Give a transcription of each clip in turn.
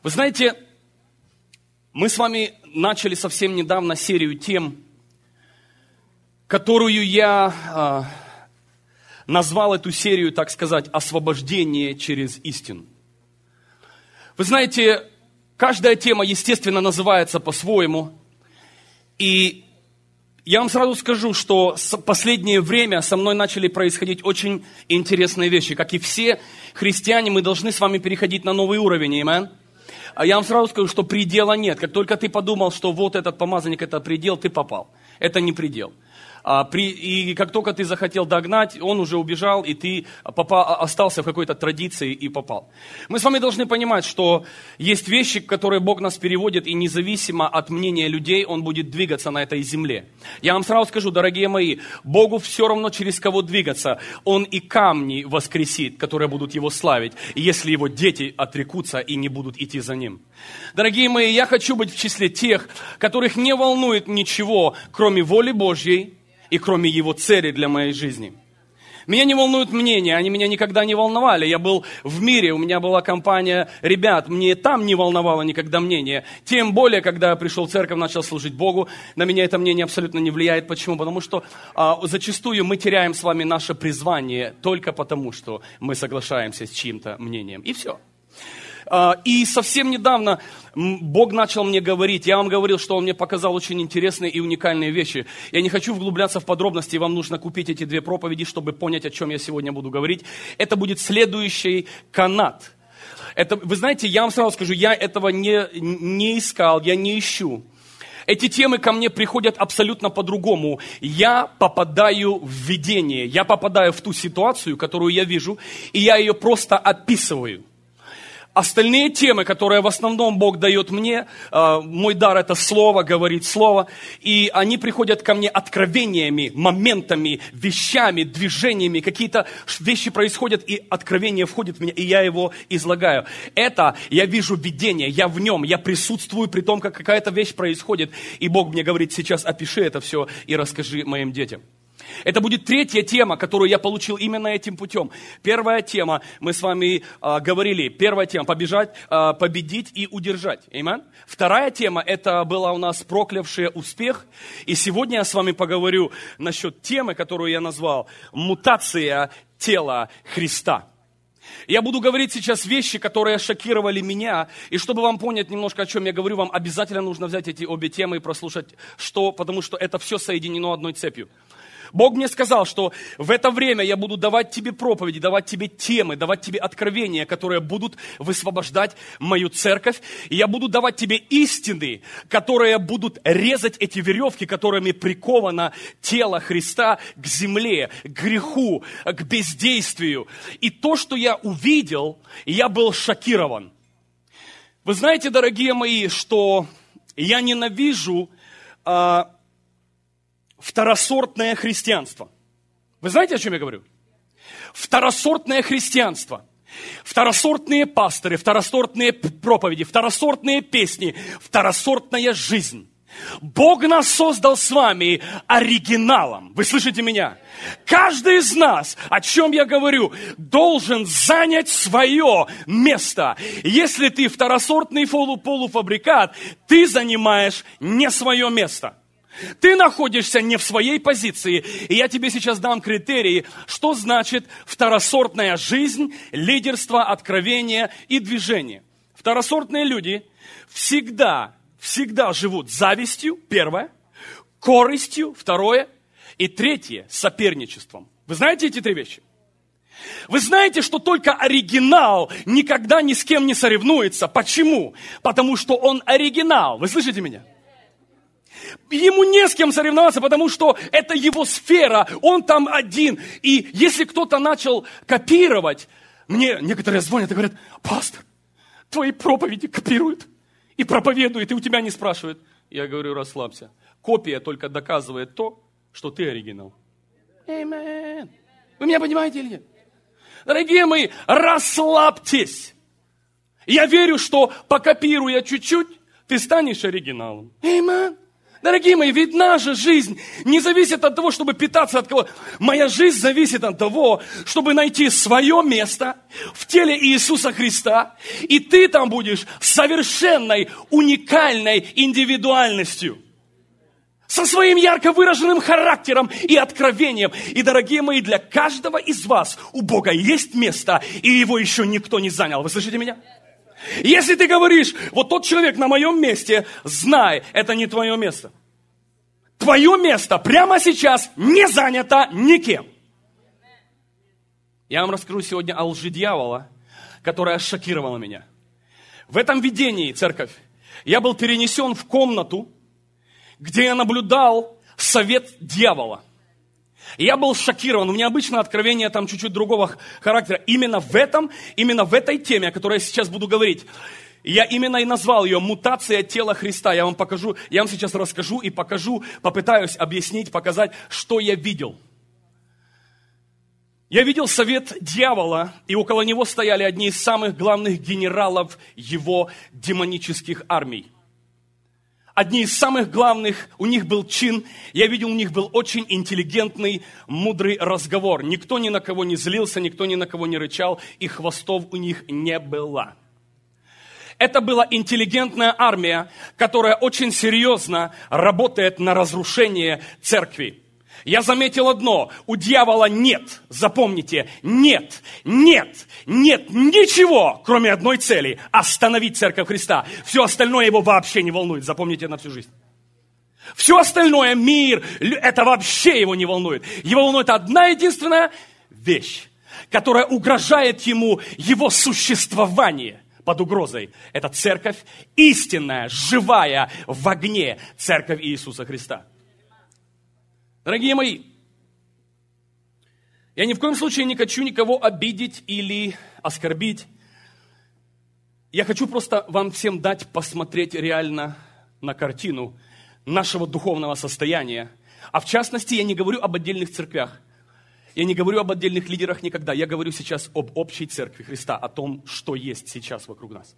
Вы знаете, мы с вами начали совсем недавно серию тем, которую я назвал эту серию, так сказать, «Освобождение через истину». Вы знаете, каждая тема, естественно, называется по-своему. И я вам сразу скажу, что в последнее время со мной начали происходить очень интересные вещи. Как и все христиане, мы должны с вами переходить на новый уровень, аминь. А я вам сразу скажу, что предела нет. Как только ты подумал, что вот этот помазанник, это предел, ты попал. Это не предел. И как только ты захотел догнать, он уже убежал, и ты остался в какой-то традиции и попал. Мы с вами должны понимать, что есть вещи, которые Бог нас переводит, и независимо от мнения людей, Он будет двигаться на этой земле. Я вам сразу скажу, дорогие мои, Богу все равно через кого двигаться. Он и камни воскресит, которые будут Его славить, если Его дети отрекутся и не будут идти за Ним. Дорогие мои, я хочу быть в числе тех, которых не волнует ничего, кроме воли Божьей, и кроме Его цели для моей жизни. Меня не волнуют мнения, они меня никогда не волновали. Я был в мире, у меня была компания ребят, мне там не волновало никогда мнение. Тем более, когда я пришел в церковь, начал служить Богу, на меня это мнение абсолютно не влияет. Почему? Потому что зачастую мы теряем с вами наше призвание только потому, что мы соглашаемся с чьим-то мнением. И все. И совсем недавно Бог начал мне говорить, я вам говорил, что Он мне показал очень интересные и уникальные вещи. Я не хочу вглубляться в подробности, вам нужно купить эти 2 проповеди, чтобы понять, о чем я сегодня буду говорить. Это будет следующий канат. Это, вы знаете, я вам сразу скажу, я этого не искал, я не ищу. Эти темы ко мне приходят абсолютно по-другому. Я попадаю в видение, я попадаю в ту ситуацию, которую я вижу, и я ее просто описываю. Остальные темы, которые в основном Бог дает мне, мой дар это слово, говорить слово, и они приходят ко мне откровениями, моментами, вещами, движениями, какие-то вещи происходят, и откровение входит в меня, и я его излагаю. Это я вижу видение, я в нем, я присутствую при том, как какая-то вещь происходит, и Бог мне говорит, сейчас опиши это все и расскажи моим детям. Это будет 3-я тема, которую я получил именно этим путем. 1-я тема, мы с вами говорили, 1-я тема, побежать, победить и удержать. Аминь. 2-я тема, это была у нас проклявшая успех. И сегодня я с вами поговорю насчет темы, которую я назвал «Мутация тела Христа». Я буду говорить сейчас вещи, которые шокировали меня. И чтобы вам понять немножко, о чем я говорю, вам обязательно нужно взять эти обе темы и прослушать, потому что это все соединено одной цепью. Бог мне сказал, что в это время я буду давать тебе проповеди, давать тебе темы, давать тебе откровения, которые будут высвобождать мою церковь. И я буду давать тебе истины, которые будут резать эти веревки, которыми приковано тело Христа к земле, к греху, к бездействию. И то, что я увидел, я был шокирован. Вы знаете, дорогие мои, что я ненавижу второсортное христианство. Вы знаете, о чем я говорю? Второсортное христианство. Второсортные пасторы, второсортные проповеди, второсортные песни, второсортная жизнь. Бог нас создал с вами оригиналом. Вы слышите меня? Каждый из нас, о чем я говорю, должен занять свое место. Если ты второсортный полуфабрикат, ты занимаешь не свое место. Ты находишься не в своей позиции, и я тебе сейчас дам критерии, что значит второсортная жизнь, лидерство, откровение и движение. Второсортные люди всегда живут завистью, первое, корыстью, второе, и третье, соперничеством. Вы знаете эти 3 вещи? Вы знаете, что только оригинал никогда ни с кем не соревнуется. Почему? Потому что он оригинал. Вы слышите меня? Ему не с кем соревноваться, потому что это его сфера, он там один. И если кто-то начал копировать, мне некоторые звонят и говорят: пастор, твои проповеди копируют и проповедуют, и у тебя не спрашивают. Я говорю: расслабься. Копия только доказывает то, что ты оригинал. Аминь. Вы меня понимаете или нет? Дорогие мои, расслабьтесь. Я верю, что покопируя чуть-чуть, ты станешь оригиналом. Аминь. Дорогие мои, ведь наша жизнь не зависит от того, чтобы питаться от кого-то. Моя жизнь зависит от того, чтобы найти свое место в теле Иисуса Христа, и ты там будешь совершенной, уникальной индивидуальностью. Со своим ярко выраженным характером и откровением. И, дорогие мои, для каждого из вас у Бога есть место, и его еще никто не занял. Вы слышите меня? Если ты говоришь, вот тот человек на моем месте, знай, это не твое место. Твое место прямо сейчас не занято никем. Я вам расскажу сегодня о лжи дьявола, которая шокировала меня. В этом видении, церковь, я был перенесен в комнату, где я наблюдал совет дьявола. Я был шокирован. У меня обычно откровение там чуть-чуть другого характера. Именно в этой теме, о которой я сейчас буду говорить, я именно и назвал ее «Мутация тела Христа». Я вам сейчас расскажу и покажу, попытаюсь объяснить, показать, что я видел. Я видел совет дьявола, и около него стояли одни из самых главных генералов его демонических армий. Одни из самых главных, у них был чин, я видел, у них был очень интеллигентный, мудрый разговор. Никто ни на кого не злился, никто ни на кого не рычал, и хвостов у них не было. Это была интеллигентная армия, которая очень серьезно работает на разрушение церкви. Я заметил одно, у дьявола нет, запомните, нет ничего, кроме одной цели – остановить Церковь Христа. Все остальное его вообще не волнует, запомните на всю жизнь. Все остальное, мир, это вообще его не волнует. Его волнует одна единственная вещь, которая угрожает ему, его существование под угрозой. Это церковь истинная, живая, в огне, церковь Иисуса Христа. Дорогие мои, я ни в коем случае не хочу никого обидеть или оскорбить. Я хочу просто вам всем дать посмотреть реально на картину нашего духовного состояния. А в частности, я не говорю об отдельных церквях. Я не говорю об отдельных лидерах никогда. Я говорю сейчас об общей церкви Христа, о том, что есть сейчас вокруг нас.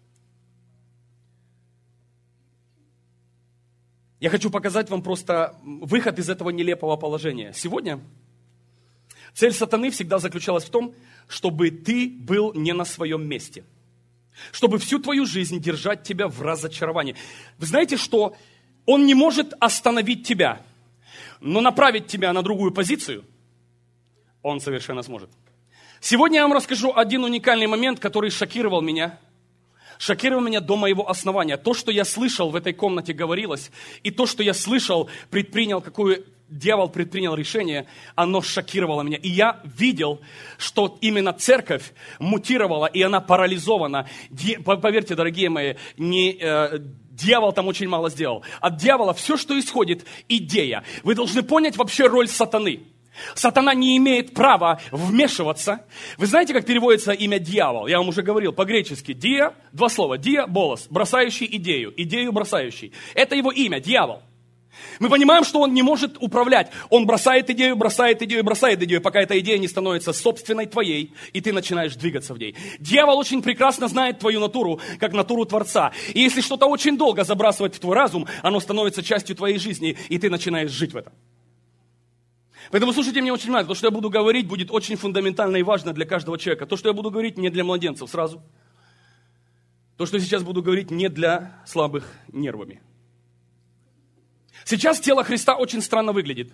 Я хочу показать вам просто выход из этого нелепого положения. Сегодня цель сатаны всегда заключалась в том, чтобы ты был не на своем месте. Чтобы всю твою жизнь держать тебя в разочаровании. Вы знаете, что он не может остановить тебя, но направить тебя на другую позицию он совершенно сможет. Сегодня я вам расскажу один уникальный момент, который шокировал меня до моего основания. То, что я слышал в этой комнате говорилось, и то, что я слышал, какое дьявол предпринял решение, оно шокировало меня. И я видел, что именно церковь мутировала, и она парализована. Поверьте, дорогие мои, дьявол там очень мало сделал. От дьявола все, что исходит, идея. Вы должны понять вообще роль сатаны. Сатана не имеет права вмешиваться. Вы знаете, как переводится имя дьявол? Я вам уже говорил, по-гречески. Дия, два слова. Дия, болос, бросающий идею. Идею бросающий. Это его имя, дьявол. Мы понимаем, что он не может управлять. Он бросает идею, пока эта идея не становится собственной твоей, и ты начинаешь двигаться в ней. Дьявол очень прекрасно знает твою натуру, как натуру Творца. И если что-то очень долго забрасывать в твой разум, оно становится частью твоей жизни, и ты начинаешь жить в этом. Поэтому слушайте меня очень внимательно. То, что я буду говорить, будет очень фундаментально и важно для каждого человека. То, что я буду говорить, не для младенцев сразу. То, что я сейчас буду говорить, не для слабых нервами. Сейчас тело Христа очень странно выглядит.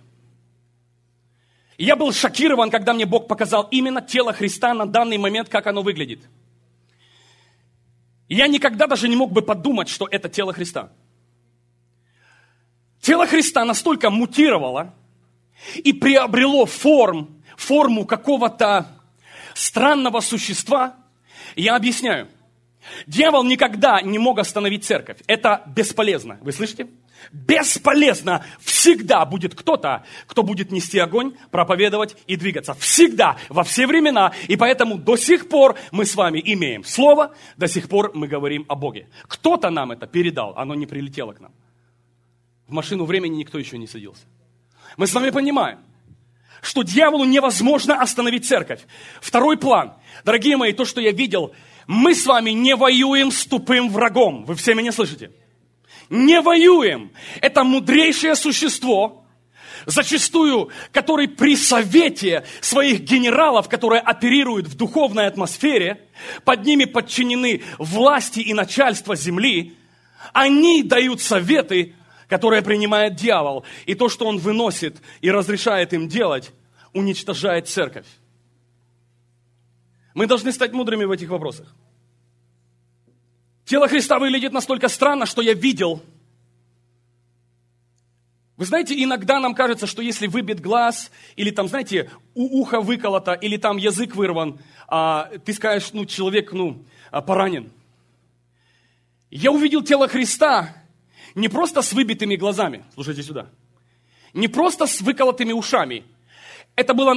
И я был шокирован, когда мне Бог показал именно тело Христа на данный момент, как оно выглядит. И я никогда даже не мог бы подумать, что это тело Христа. Тело Христа настолько мутировало и приобрело форму какого-то странного существа. Я объясняю. Дьявол никогда не мог остановить церковь. Это бесполезно. Вы слышите? Бесполезно. Всегда будет кто-то, кто будет нести огонь, проповедовать и двигаться. Всегда, во все времена. И поэтому до сих пор мы с вами имеем слово, до сих пор мы говорим о Боге. Кто-то нам это передал, оно не прилетело к нам. В машину времени никто еще не садился. Мы с вами понимаем, что дьяволу невозможно остановить церковь. Второй план. Дорогие мои, то, что я видел, мы с вами не воюем с тупым врагом. Вы все меня слышите? не воюем. Это мудрейшее существо, зачастую, который при совете своих генералов, которые оперируют в духовной атмосфере, под ними подчинены власти и начальство земли, они дают советы, которые принимает дьявол. И то, что он выносит и разрешает им делать, уничтожает церковь. Мы должны стать мудрыми в этих вопросах. Тело Христа выглядит настолько странно, что я видел. Вы знаете, иногда нам кажется, что если выбит глаз, или там, знаете, ухо выколото, или там язык вырван, ты скажешь, человек, поранен. Я увидел тело Христа не просто с выбитыми глазами, слушайте сюда, не просто с выколотыми ушами. Это было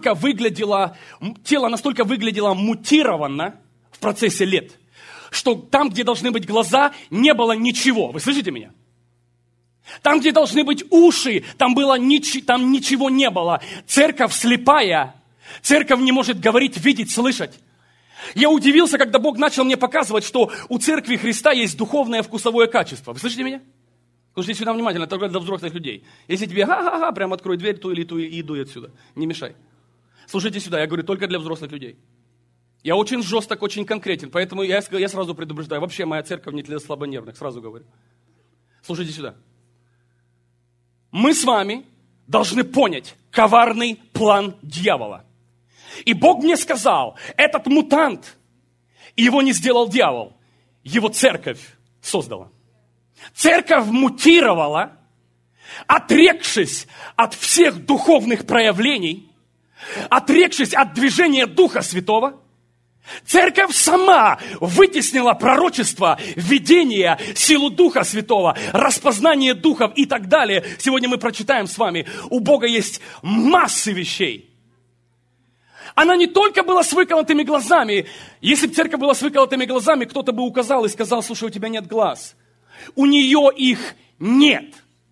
тело настолько выглядело мутированно в процессе лет, что там, где должны быть глаза, не было ничего. Вы слышите меня? Там, где должны быть уши, там ничего не было. Церковь слепая. Церковь не может говорить, видеть, слышать. Я удивился, когда Бог начал мне показывать, что у церкви Христа есть духовное вкусовое качество. Вы слышите меня? Слушайте сюда внимательно, только для взрослых людей. Если тебе прям открой дверь, ту или ту, и иду отсюда. Не мешай. Слушайте сюда, я говорю только для взрослых людей. Я очень жесток, очень конкретен, поэтому я сразу предупреждаю. Вообще моя церковь не для слабонервных, сразу говорю. Слушайте сюда. Мы с вами должны понять коварный план дьявола. И Бог мне сказал, этот мутант, его не сделал дьявол, его церковь создала. Церковь мутировала, отрекшись от всех духовных проявлений, отрекшись от движения Духа Святого. Церковь сама вытеснила пророчество, видение, силу Духа Святого, распознание духов и так далее. Сегодня мы прочитаем с вами, у Бога есть массы вещей. Она не только была с выколотыми глазами. Если бы церковь была с выколотыми глазами, кто-то бы указал и сказал, слушай, у тебя нет глаз. У нее их нет.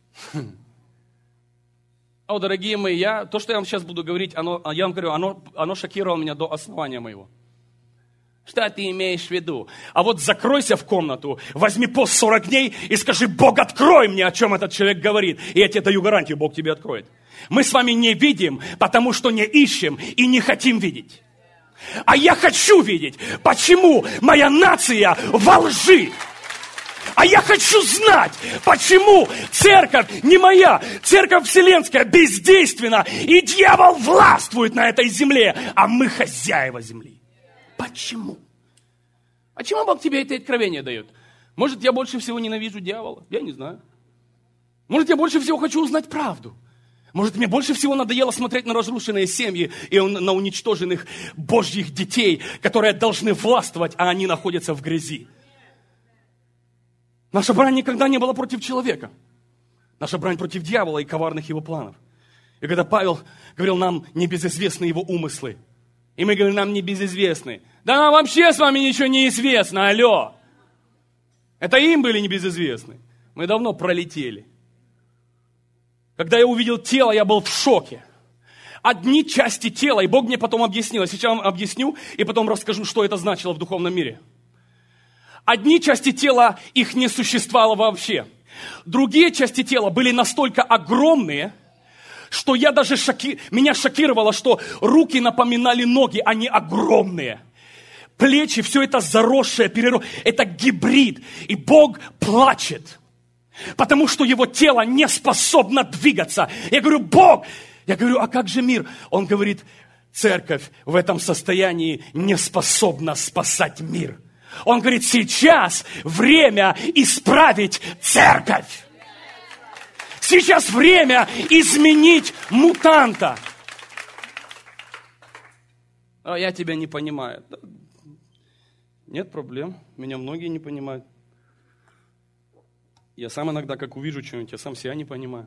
Дорогие мои, то, что я вам сейчас буду говорить, я вам говорю, оно шокировало меня до основания моего. Что ты имеешь в виду? А вот закройся в комнату, возьми пост 40 дней и скажи, Бог, открой мне, о чем этот человек говорит. И я тебе даю гарантию, Бог тебе откроет. Мы с вами не видим, потому что не ищем и не хотим видеть. А я хочу видеть, почему моя нация во лжи. А я хочу знать, почему церковь не моя, церковь вселенская бездейственна, и дьявол властвует на этой земле, а мы хозяева земли. Почему? Почему Бог тебе это откровение дает? Может, я больше всего ненавижу дьявола? Я не знаю. Может, я больше всего хочу узнать правду? Может, мне больше всего надоело смотреть на разрушенные семьи и на уничтоженных Божьих детей, которые должны властвовать, а они находятся в грязи? Наша брань никогда не была против человека. Наша брань против дьявола и коварных его планов. И когда Павел говорил, нам небезызвестны его умыслы, и мы говорим, нам небезызвестны. Да нам вообще с вами ничего не известно, алло. Это им были небезызвестны. Мы давно пролетели. Когда я увидел тело, я был в шоке. Одни части тела, и Бог мне потом объяснил. Я сейчас вам объясню, и потом расскажу, что это значило в духовном мире. Одни части тела, их не существовало вообще. Другие части тела были настолько огромные, что меня шокировало, что руки напоминали ноги, они огромные. Плечи, все это заросшее, это гибрид. И Бог плачет, потому что его тело не способно двигаться. Я говорю, Бог, а как же мир? Он говорит, церковь в этом состоянии не способна спасать мир. Он говорит, сейчас время исправить церковь. Сейчас время изменить мутанта. А я тебя не понимаю. Нет проблем. Меня многие не понимают. Я сам иногда, как увижу что-нибудь, я сам себя не понимаю.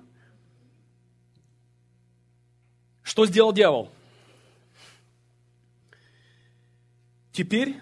Что сделал дьявол? Теперь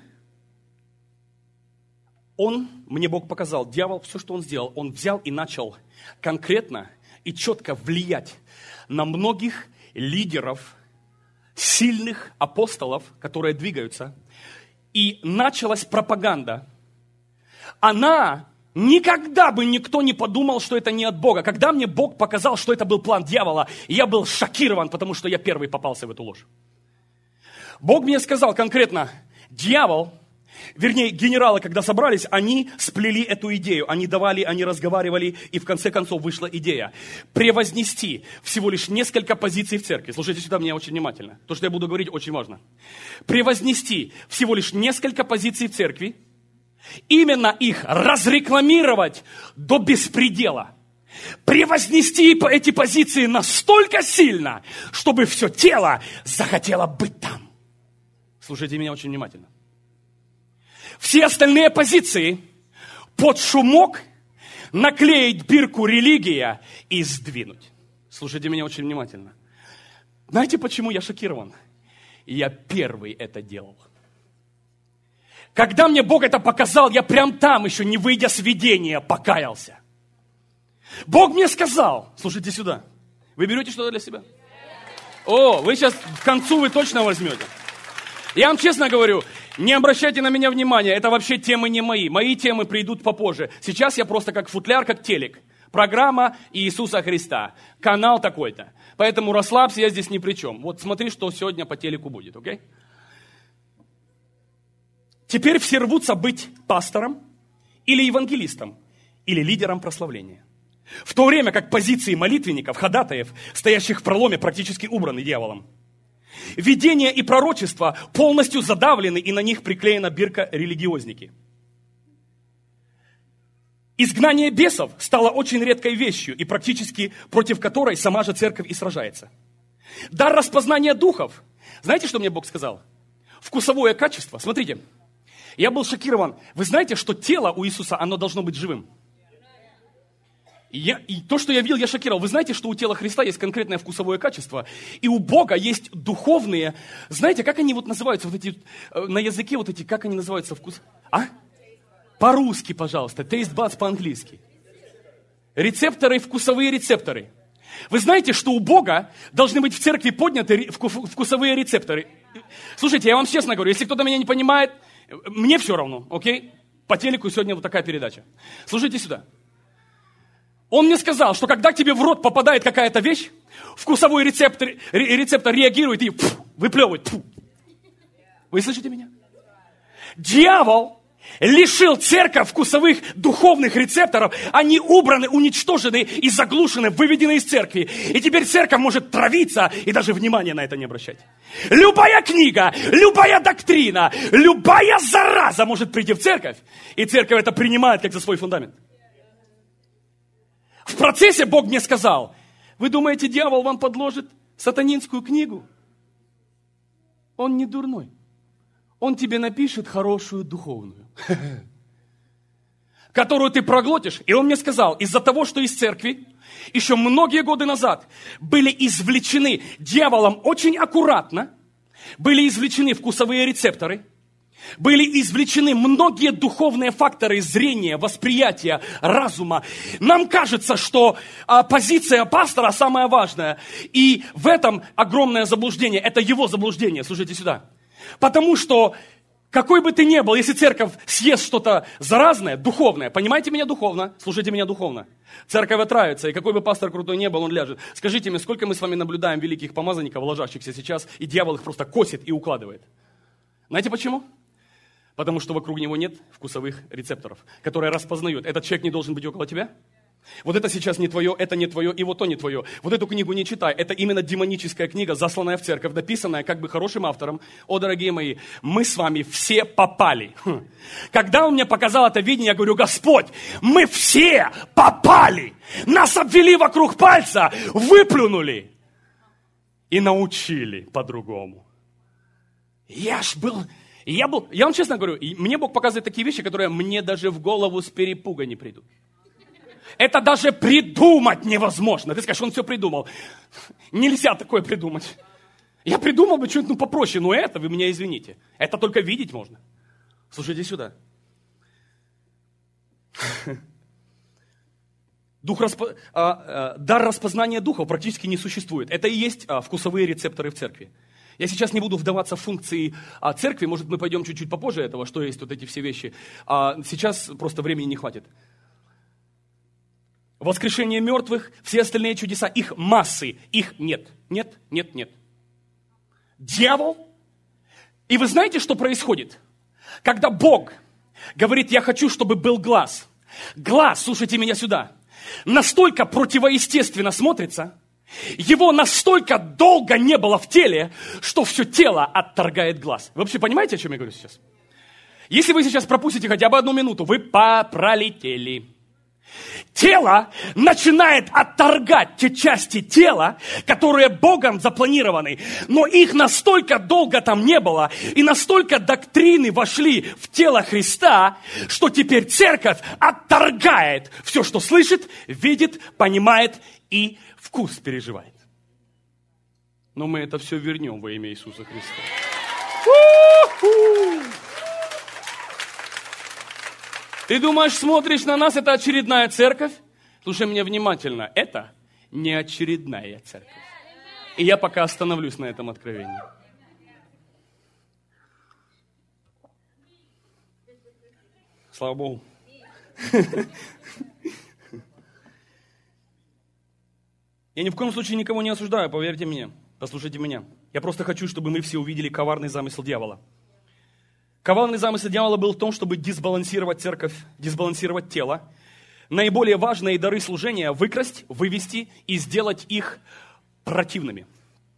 мне Бог показал, дьявол, все, что он сделал, он взял и начал конкретно и четко влиять на многих лидеров, сильных апостолов, которые двигаются. И началась пропаганда. Она Никогда бы никто не подумал, что это не от Бога. Когда мне Бог показал, что это был план дьявола, я был шокирован, потому что я первый попался в эту ложь. Бог мне сказал конкретно, дьявол, вернее, генералы, когда собрались, они сплели эту идею. Они давали, они разговаривали, и в конце концов вышла идея. Превознести всего лишь несколько позиций в церкви. Слушайте сюда меня очень внимательно. То, что я буду говорить, очень важно. Превознести всего лишь несколько позиций в церкви, именно их разрекламировать до беспредела. Превознести эти позиции настолько сильно, чтобы все тело захотело быть там. Слушайте меня очень внимательно. Все остальные позиции под шумок наклеить бирку «религия» и сдвинуть. Слушайте меня очень внимательно. Знаете, почему я шокирован? Я первый это делал. Когда мне Бог это показал, я прям там, еще не выйдя с видения, покаялся. Бог мне сказал, слушайте сюда, вы берете что-то для себя? О, вы сейчас к концу вы точно возьмете. Я вам честно говорю, не обращайте на меня внимания, это вообще темы не мои. Мои темы придут попозже. Сейчас я просто как футляр, как телек. Программа Иисуса Христа. Канал такой-то. Поэтому расслабься, я здесь ни при чем. Вот смотри, что сегодня по телеку будет, окей? Теперь все рвутся быть пастором или евангелистом, или лидером прославления. В то время как позиции молитвенников, ходатаев, стоящих в проломе, практически убраны дьяволом. Видение и пророчество полностью задавлены, и на них приклеена бирка «религиозники». Изгнание бесов стало очень редкой вещью, и практически против которой сама же церковь и сражается. Дар распознания духов. Знаете, что мне Бог сказал? Вкусовое качество. Смотрите, я был шокирован. Вы знаете, что тело у Иисуса, оно должно быть живым? И то, что я видел, я шокировал. Вы знаете, что у тела Христа есть конкретное вкусовое качество, и у Бога есть духовные, знаете, как они вот называются, вот эти, на языке вот эти, как они называются, вкус? А? По-русски, пожалуйста, taste buds по-английски. Рецепторы, вкусовые рецепторы. Вы знаете, что у Бога должны быть в церкви подняты вкусовые рецепторы. Слушайте, я вам честно говорю, если кто-то меня не понимает, мне все равно, окей? По телеку сегодня вот такая передача. Слушайте сюда. Он мне сказал, что когда тебе в рот попадает какая-то вещь, вкусовой рецептор реагирует и выплевывает. Вы слышите меня? Дьявол лишил церковь вкусовых духовных рецепторов. Они убраны, уничтожены и заглушены, выведены из церкви. И теперь церковь может травиться и даже внимания на это не обращать. Любая книга, любая доктрина, любая зараза может прийти в церковь. И церковь это принимает как за свой фундамент. В процессе Бог мне сказал, вы думаете, дьявол вам подложит сатанинскую книгу? Он не дурной. Он тебе напишет хорошую духовную, которую ты проглотишь. И он мне сказал, из-за того, что из церкви еще многие годы назад были извлечены дьяволом очень аккуратно, были извлечены вкусовые рецепторы, были извлечены многие духовные факторы зрения, восприятия, разума. Нам кажется, что позиция пастора самая важная. И в этом огромное заблуждение. Это его заблуждение. Слушайте сюда. Потому что, какой бы ты ни был, если церковь съест что-то заразное, духовное, понимаете меня духовно, слушайте меня духовно. Церковь отравится, и какой бы пастор крутой ни был, он ляжет. Скажите мне, сколько мы с вами наблюдаем великих помазанников, ложащихся сейчас, и дьявол их просто косит и укладывает. Знаете почему? Потому что вокруг него нет вкусовых рецепторов, которые распознают. Этот человек не должен быть около тебя. Вот это сейчас не твое, это не твое, и вот то не твое. Вот эту книгу не читай. Это именно демоническая книга, засланная в церковь, написанная как бы хорошим автором. О, дорогие мои, мы с вами все попали. Когда он мне показал это видение, я говорю, Господь, мы все попали. Нас обвели вокруг пальца, выплюнули и научили по-другому. Я вам честно говорю, мне Бог показывает такие вещи, которые мне даже в голову с перепуга не придут. Это даже придумать невозможно. Ты скажешь, он все придумал. Нельзя такое придумать. Я придумал бы что-нибудь попроще, но это, вы меня извините. Это только видеть можно. Слушайте сюда. Дар распознания духов практически не существует. Это и есть вкусовые рецепторы в церкви. Я сейчас не буду вдаваться в функции церкви, может, мы пойдем чуть-чуть попозже этого, что есть вот эти все вещи. Сейчас просто времени не хватит. воскрешение мертвых, все остальные чудеса, их массы, их нет. Нет, нет, нет. Дьявол. И вы знаете, что происходит? Когда Бог говорит, я хочу, чтобы был глаз. Глаз, слушайте меня сюда, настолько противоестественно смотрится, его настолько долго не было в теле, что все тело отторгает глаз. Вы вообще понимаете, о чем я говорю сейчас? Если вы сейчас пропустите хотя бы 1 минуту, вы пролетели. Тело начинает отторгать те части тела, которые Богом запланированы, но их настолько долго там не было, и настолько доктрины вошли в тело Христа, что теперь церковь отторгает все, что слышит, видит, понимает и вкус переживает. Но мы это все вернем во имя Иисуса Христа. Ты думаешь, смотришь на нас, это очередная церковь? Слушай меня внимательно, это не очередная церковь. И я пока остановлюсь на этом откровении. Слава Богу. Я ни в коем случае никого не осуждаю, поверьте мне, послушайте меня. Я просто хочу, чтобы мы все увидели коварный замысел дьявола. Коварный замысел дьявола был в том, чтобы дисбалансировать церковь, дисбалансировать тело. Наиболее важные дары служения выкрасть, вывести и сделать их противными.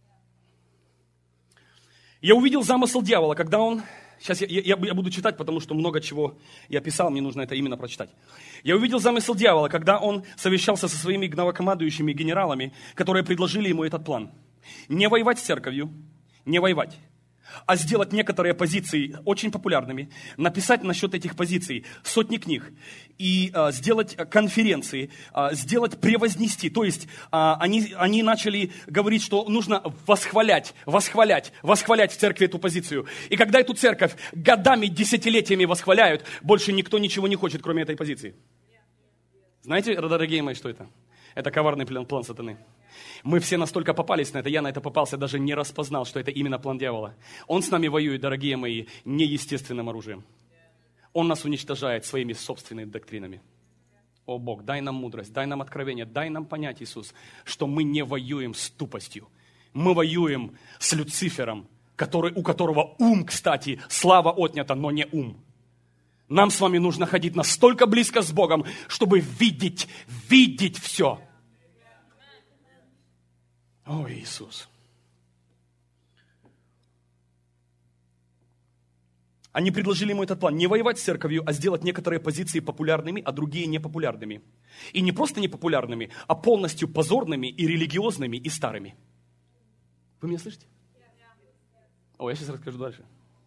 Я увидел замысел дьявола, когда он... Сейчас я буду читать, потому что много чего я писал, мне нужно это именно прочитать. Я увидел замысел дьявола, когда он совещался со своими главнокомандующими генералами, которые предложили ему этот план. Не воевать с церковью, не воевать, а сделать некоторые позиции очень популярными, написать насчет этих позиций сотни книг и сделать конференции, сделать превознести. То есть они начали говорить, что нужно восхвалять в церкви эту позицию. И когда эту церковь годами, десятилетиями восхваляют, больше никто ничего не хочет, кроме этой позиции. Знаете, дорогие мои, что это? Это коварный план сатаны. Мы все настолько попались на это, я на это попался, даже не распознал, что это именно план дьявола. Он с нами воюет, дорогие мои, неестественным оружием. Он нас уничтожает своими собственными доктринами. О Бог, дай нам мудрость, дай нам откровение, дай нам понять, Иисус, что мы не воюем с тупостью. Мы воюем с Люцифером, у которого ум, кстати, слава отнята, но не ум. Нам с вами нужно ходить настолько близко с Богом, чтобы видеть все. О, Иисус. Они предложили ему этот план. Не воевать с церковью, а сделать некоторые позиции популярными, а другие непопулярными. И не просто непопулярными, а полностью позорными и религиозными и старыми. Вы меня слышите? О, я сейчас расскажу дальше.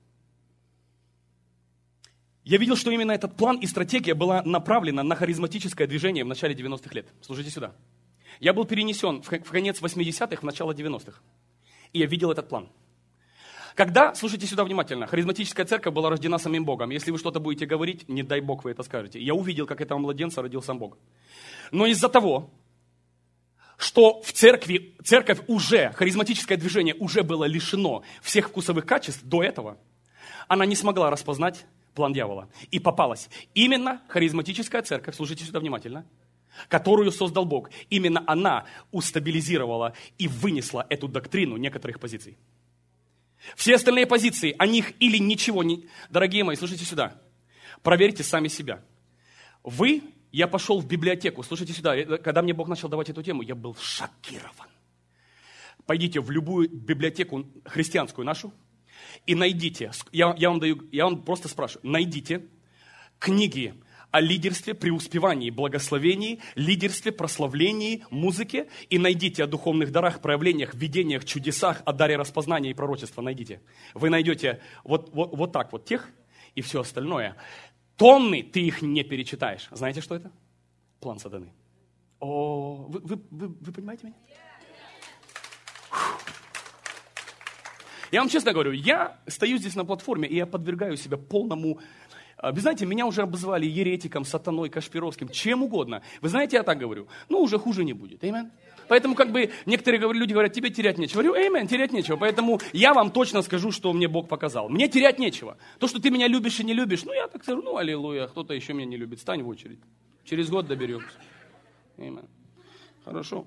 Я видел, что именно этот план и стратегия была направлена на харизматическое движение в начале 90-х лет. Слушайте сюда. Я был перенесен в конец 80-х, в начало 90-х. И я видел этот план. Когда, слушайте сюда внимательно, харизматическая церковь была рождена самим Богом. Если вы что-то будете говорить, не дай Бог вы это скажете. Я увидел, как этого младенца родил сам Бог. Но из-за того, что в церковь уже, харизматическое движение уже было лишено всех вкусовых качеств до этого, она не смогла распознать план дьявола. И попалась именно харизматическая церковь, слушайте сюда внимательно, которую создал Бог. Именно она устабилизировала и вынесла эту доктрину некоторых позиций. Все остальные позиции, о них или ничего не... Дорогие мои, слушайте сюда. Проверьте сами себя. Я пошел в библиотеку, слушайте сюда, когда мне Бог начал давать эту тему, я был шокирован. Пойдите в любую библиотеку христианскую нашу и найдите, я вам просто спрашиваю, найдите книги о лидерстве, преуспевании, благословении, лидерстве, прославлении, музыке. И найдите о духовных дарах, проявлениях, видениях, чудесах, о даре распознания и пророчества. Найдите. Вы найдете вот так вот тех и все остальное. Тонны ты их не перечитаешь. Знаете, что это? План сатаны. О, вы понимаете меня? Я вам честно говорю, я стою здесь на платформе, и я подвергаю себя полному... Вы знаете, меня уже обозвали еретиком, сатаной, кашпировским, чем угодно. Вы знаете, я так говорю. Уже хуже не будет. Аминь. Поэтому некоторые люди говорят, тебе терять нечего. Говорю, аминь, терять нечего. Поэтому я вам точно скажу, что мне Бог показал. Мне терять нечего. То, что ты меня любишь и не любишь, я так скажу, аллилуйя, кто-то еще меня не любит. Стань в очередь. Через год доберемся. Amen. Хорошо.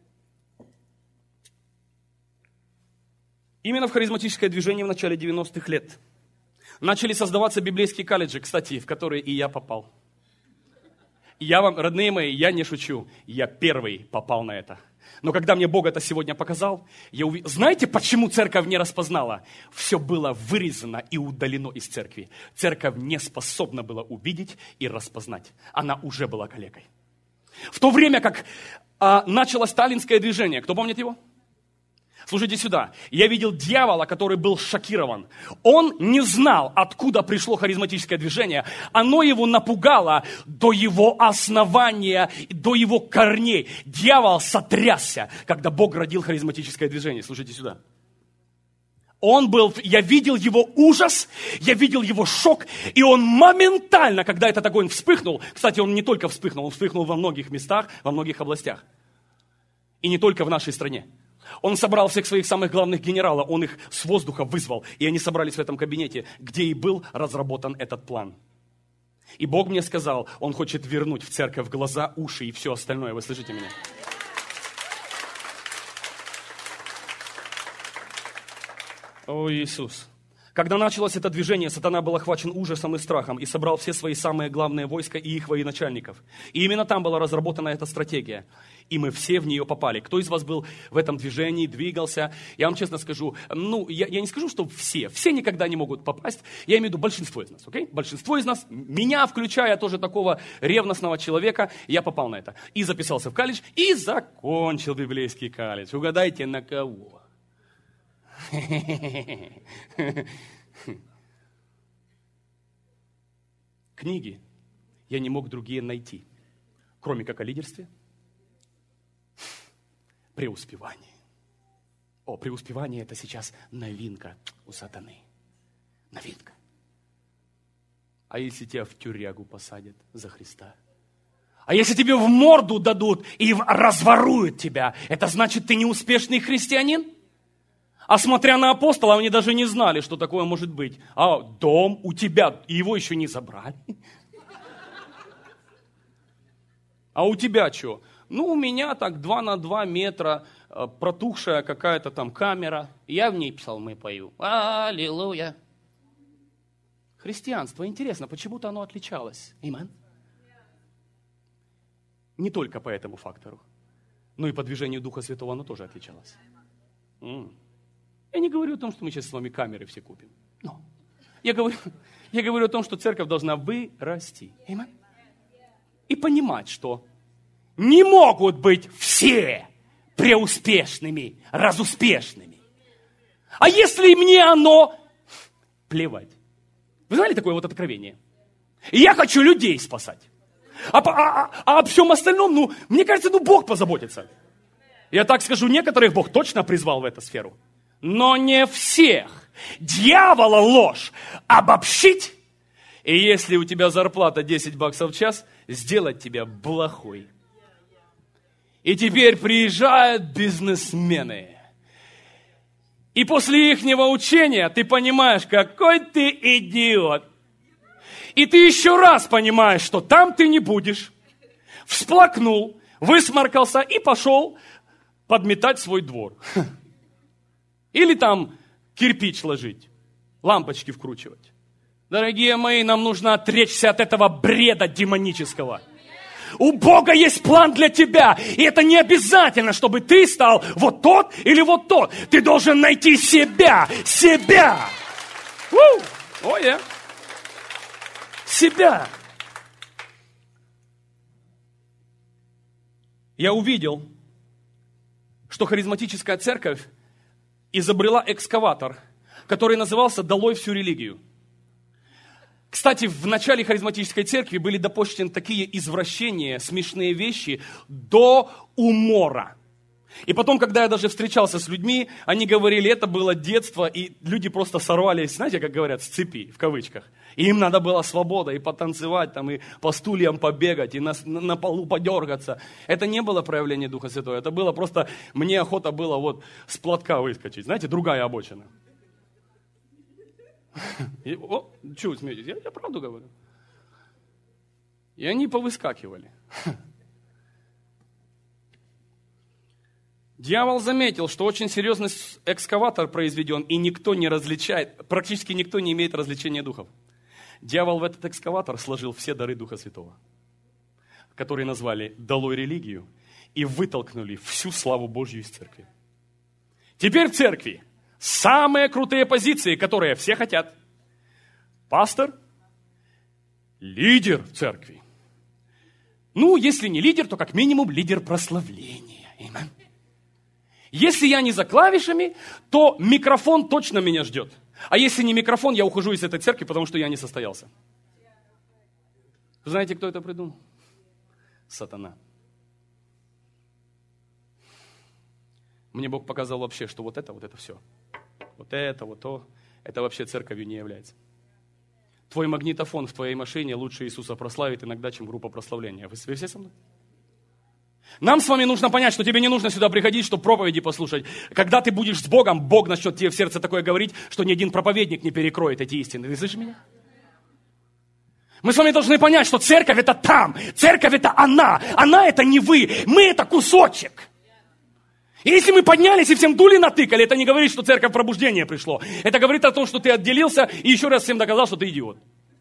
Именно в харизматическое движение в начале 90-х лет начали создаваться библейские колледжи, кстати, в которые и я попал. Я вам, родные мои, я не шучу, я первый попал на это. Но когда мне Бог это сегодня показал, я увидел... Знаете, почему церковь не распознала? Все было вырезано и удалено из церкви. Церковь не способна была увидеть и распознать. Она уже была калекой. В то время как началось сталинское движение, кто помнит его? Слушайте сюда. Я видел дьявола, который был шокирован. Он не знал, откуда пришло харизматическое движение. Оно его напугало до его основания, до его корней. Дьявол сотрясся, когда Бог родил харизматическое движение. Слушайте сюда. Я видел его ужас, я видел его шок, и он моментально, когда этот огонь вспыхнул, кстати, он не только вспыхнул, он вспыхнул во многих местах, во многих областях. И не только в нашей стране. Он собрал всех своих самых главных генералов, он их с воздуха вызвал, и они собрались в этом кабинете, где и был разработан этот план. И Бог мне сказал, Он хочет вернуть в церковь глаза, уши и все остальное. Вы слышите меня? О, Иисус! Когда началось это движение, сатана был охвачен ужасом и страхом и собрал все свои самые главные войска и их военачальников. И именно там была разработана эта стратегия. И мы все в нее попали. Кто из вас был в этом движении, двигался? Я вам честно скажу, я не скажу, что все никогда не могут попасть. Я имею в виду большинство из нас, окей? Большинство из нас, меня включая, тоже такого ревностного человека, я попал на это. И записался в колледж, и закончил библейский колледж. Угадайте, на кого? Книги я не мог другие найти, кроме как о лидерстве, преуспевании. Преуспевание это сейчас новинка у сатаны. Новинка. А если тебя в тюрягу посадят за Христа? А если тебе в морду дадут и разворуют тебя, это значит, ты неуспешный христианин? А смотря на апостола, они даже не знали, что такое может быть. А дом у тебя, и его еще не забрали. А у тебя что? У меня так 2 на 2 метра, протухшая какая-то там камера. Я в ней псалмы пою. Аллилуйя. Христианство, интересно, почему-то оно отличалось. Аминь. Не только по этому фактору, но и по движению Духа Святого оно тоже отличалось. Я не говорю о том, что мы сейчас с вами камеры все купим. Но я говорю о том, что церковь должна вырасти. Аминь. И понимать, что не могут быть все преуспешными, разуспешными. А если мне оно плевать? Вы знали такое вот откровение? Я хочу людей спасать. А об всем остальном, мне кажется, Бог позаботится. Я так скажу, некоторых Бог точно призвал в эту сферу. Но не всех. Дьявола ложь обобщить. И если у тебя зарплата $10 в час, сделать тебя плохой. И теперь приезжают бизнесмены. И после ихнего учения ты понимаешь, какой ты идиот. И ты еще раз понимаешь, что там ты не будешь. Всплакнул, высморкался и пошел подметать свой двор. Или там кирпич ложить, лампочки вкручивать. Дорогие мои, нам нужно отречься от этого бреда демонического. У Бога есть план для тебя. И это не обязательно, чтобы ты стал вот тот или вот тот. Ты должен найти себя. Себя. Себя. Я увидел, что харизматическая церковь изобрела экскаватор, который назывался «Долой всю религию». Кстати, в начале харизматической церкви были допущены такие извращения, смешные вещи до умора. И потом, когда я даже встречался с людьми, они говорили, это было детство, и люди просто сорвались, знаете, как говорят, с цепи, в кавычках. И им надо было свобода, и потанцевать, там, и по стульям побегать, и на полу подергаться. Это не было проявление Духа Святого, это было просто, мне охота было вот с платка выскочить. Знаете, другая обочина. Чего вы смеетесь? Я правду говорю. И они повыскакивали. Дьявол заметил, что очень серьезный экскаватор произведен, и никто не различает, практически никто не имеет развлечения духов. Дьявол в этот экскаватор сложил все дары Духа Святого, которые назвали «долой религию», и вытолкнули всю славу Божью из церкви. Теперь в церкви самые крутые позиции, которые все хотят. Пастор, лидер в церкви. Ну, если не лидер, то как минимум лидер прославления. Аминь. Если я не за клавишами, то микрофон точно меня ждет. А если не микрофон, я ухожу из этой церкви, потому что я не состоялся. Вы знаете, кто это придумал? Сатана. Мне Бог показал вообще, что вот это все. Вот это, вот то. Это вообще церковью не является. Твой магнитофон в твоей машине лучше Иисуса прославит иногда, чем группа прославления. Вы все со мной? Нам с вами нужно понять, что тебе не нужно сюда приходить, чтобы проповеди послушать. Когда ты будешь с Богом, Бог начнет тебе в сердце такое говорить, что ни один проповедник не перекроет эти истины. Ты слышишь меня? Мы с вами должны понять, что церковь это там, церковь это она это не вы, мы это кусочек. И если мы поднялись и всем дули натыкали, это не говорит, что церковь пробуждения пришло. Это говорит о том, что ты отделился и еще раз всем доказал, что ты идиот.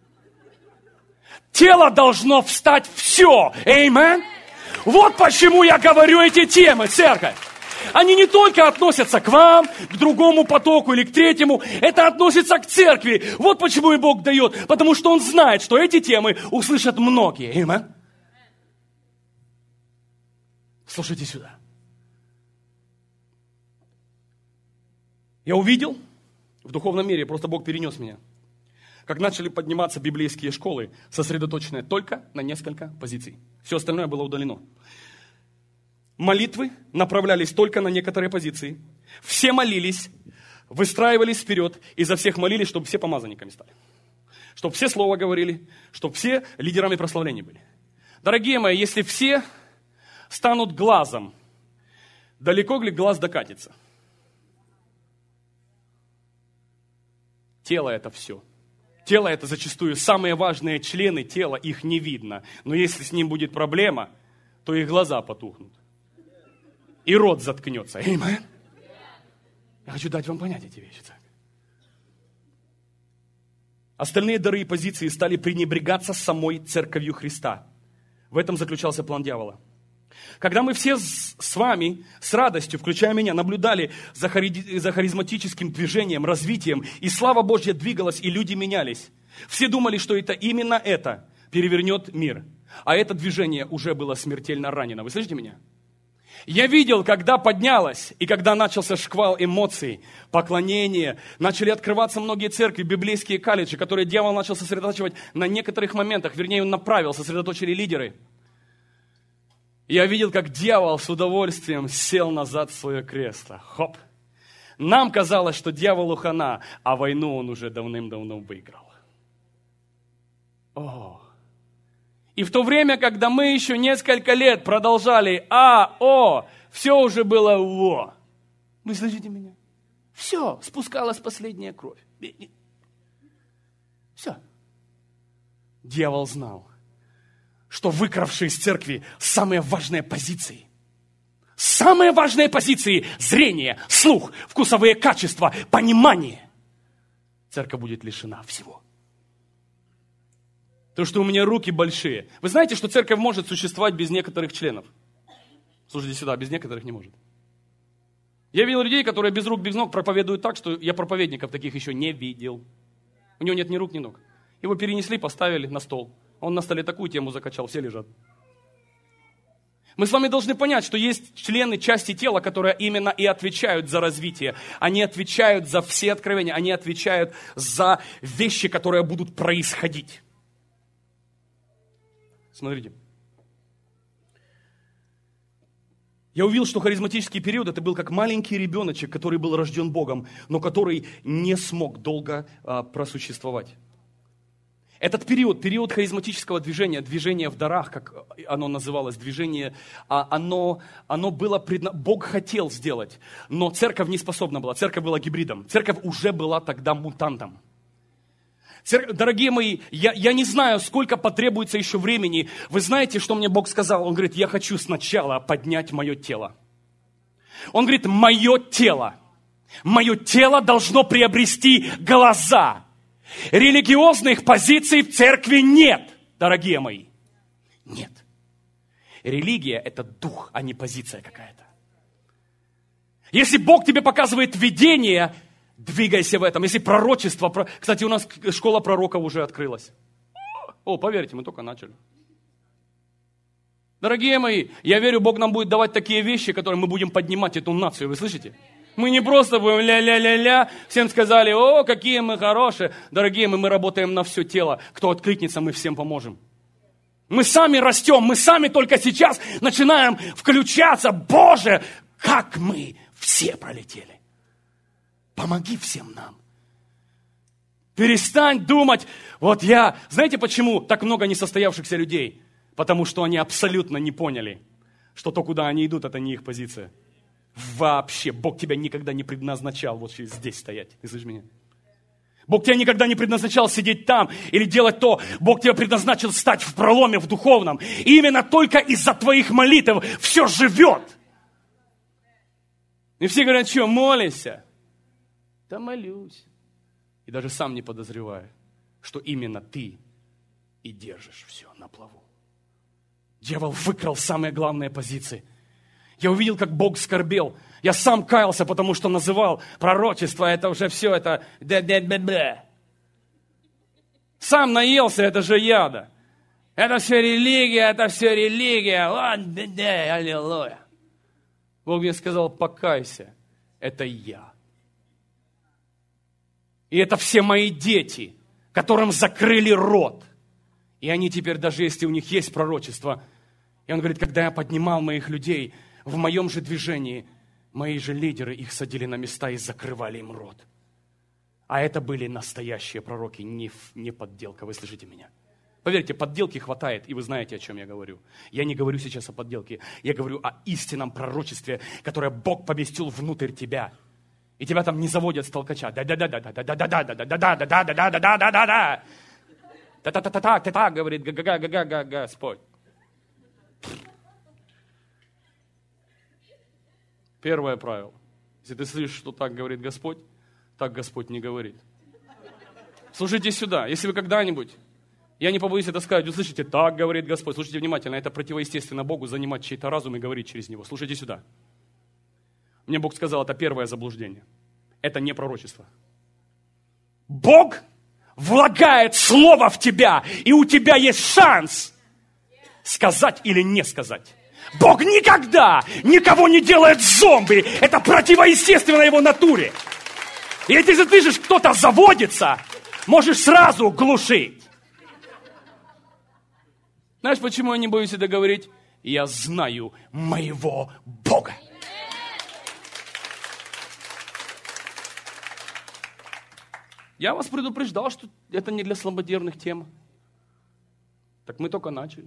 Тело должно встать все. Аминь. Вот почему я говорю эти темы, церковь. Они не только относятся к вам, к другому потоку или к третьему. Это относится к церкви. Вот почему и Бог дает. Потому что Он знает, что эти темы услышат многие. Аминь. Слушайте сюда. Я увидел в духовном мире, просто Бог перенес меня, как начали подниматься библейские школы, сосредоточенные только на несколько позиций. Все остальное было удалено. Молитвы направлялись только на некоторые позиции. Все молились, выстраивались вперед, и за всех молились, чтобы все помазанниками стали. Чтобы все слова говорили, чтобы все лидерами прославления были. Дорогие мои, если все станут глазом, далеко ли глаз докатится? Тело это все. Тело это зачастую самые важные члены тела, их не видно. Но если с ним будет проблема, то их глаза потухнут. И рот заткнется. Аминь. Я хочу дать вам понять эти вещи. Остальные дары и позиции стали пренебрегаться самой церковью Христа. В этом заключался план дьявола. Когда мы все с вами, с радостью, включая меня, наблюдали за харизматическим движением, развитием, и слава Божья двигалась, и люди менялись, все думали, что это именно это перевернет мир. А это движение уже было смертельно ранено. Вы слышите меня? Я видел, когда поднялось, и когда начался шквал эмоций, поклонения, начали открываться многие церкви, библейские колледжи, которые дьявол начал сосредотачивать на некоторых моментах, вернее, он направил, сосредоточили лидеры. Я видел, как дьявол с удовольствием сел назад в свое кресло. Хоп! Нам казалось, что дьяволу хана, а войну он уже давным-давно выиграл. О! И в то время, когда мы еще несколько лет продолжали все уже было во. Вы слышите меня? Все, спускалась последняя кровь. Все. Дьявол знал, что выкравшие из церкви самые важные позиции. Самые важные позиции – зрение, слух, вкусовые качества, понимание. Церковь будет лишена всего. То, что у меня руки большие. Вы знаете, что церковь может существовать без некоторых членов? Слушайте сюда, без некоторых не может. Я видел людей, которые без рук, без ног проповедуют так, что я проповедников таких еще не видел. У него нет ни рук, ни ног. Его перенесли, поставили на стол. Он на столе такую тему закачал, все лежат. Мы с вами должны понять, что есть члены, части тела, которые именно и отвечают за развитие. Они отвечают за все откровения, они отвечают за вещи, которые будут происходить. Смотрите. Я увидел, что харизматический период это был как маленький ребеночек, который был рожден Богом, но который не смог долго просуществовать. Этот период харизматического движения, движение в дарах, как оно называлось, движение, оно было, Бог хотел сделать, но церковь не способна была, церковь была гибридом, церковь уже была тогда мутантом. Дорогие мои, я не знаю, сколько потребуется еще времени. Вы знаете, что мне Бог сказал? Он говорит, я хочу сначала поднять мое тело. Он говорит, мое тело должно приобрести глаза. Религиозных позиций в церкви нет, дорогие мои. Нет. Религия – это дух, а не позиция какая-то. Если Бог тебе показывает видение, двигайся в этом. Если пророчество... Кстати, у нас школа пророков уже открылась. О, поверьте, мы только начали. Дорогие мои, я верю, Бог нам будет давать такие вещи, которые мы будем поднимать эту нацию. Вы слышите? Мы не просто будем ля-ля-ля-ля. Всем сказали, о, какие мы хорошие. Дорогие мы работаем на все тело. Кто откликнется, мы всем поможем. Мы сами растем, мы сами только сейчас начинаем включаться. Боже, как мы все пролетели. Помоги всем нам. Перестань думать, вот я... Знаете, почему так много несостоявшихся людей? Потому что они абсолютно не поняли, что то, куда они идут, это не их позиция. Вообще, Бог тебя никогда не предназначал вот здесь стоять. Ты слышишь меня? Бог тебя никогда не предназначал сидеть там или делать то. Бог тебя предназначил стать в проломе, в духовном. И именно только из-за твоих молитв все живет. И все говорят, что, молишься? Да молюсь. И даже сам не подозреваю, что именно ты и держишь все на плаву. Дьявол выкрал самые главные позиции. Я увидел, как Бог скорбел. Я сам каялся, потому что называл пророчество, это уже все, это да-да-да-да. Сам наелся, это же яда. Это все религия, да-да, аллилуйя. Бог мне сказал, покайся, это я. И это все мои дети, которым закрыли рот. И они теперь, даже если у них есть пророчество, и он говорит, когда я поднимал моих людей, в моем же движении, мои же лидеры их садили на места и закрывали им рот. А это были настоящие пророки, не подделка. Вы слышите меня? Поверьте, подделки хватает, и вы знаете, о чем я говорю. Я не говорю сейчас о подделке. Я говорю о истинном пророчестве, которое Бог поместил внутрь тебя. И тебя там не заводят с толкача. Да-да-да-да-да-да-да-да-да-да-да-да-да-да-да-да. Та-та-та-та-та-та, говорит Господь. Первое правило. Если ты слышишь, что так говорит Господь, так Господь не говорит. Слушайте сюда. Если вы когда-нибудь, я не побоюсь это сказать, услышите, так говорит Господь. Слушайте внимательно. Это противоестественно Богу занимать чей-то разум и говорить через него. Слушайте сюда. Мне Бог сказал, это первое заблуждение. Это не пророчество. Бог влагает слово в тебя, и у тебя есть шанс сказать или не сказать. Бог никогда никого не делает зомби. Это противоестественно его натуре. И если ты слышишь, кто-то заводится, можешь сразу глушить. Знаешь, почему я не боюсь это говорить? Я знаю моего Бога. Я вас предупреждал, что это не для слабодерных тем. Так мы только начали.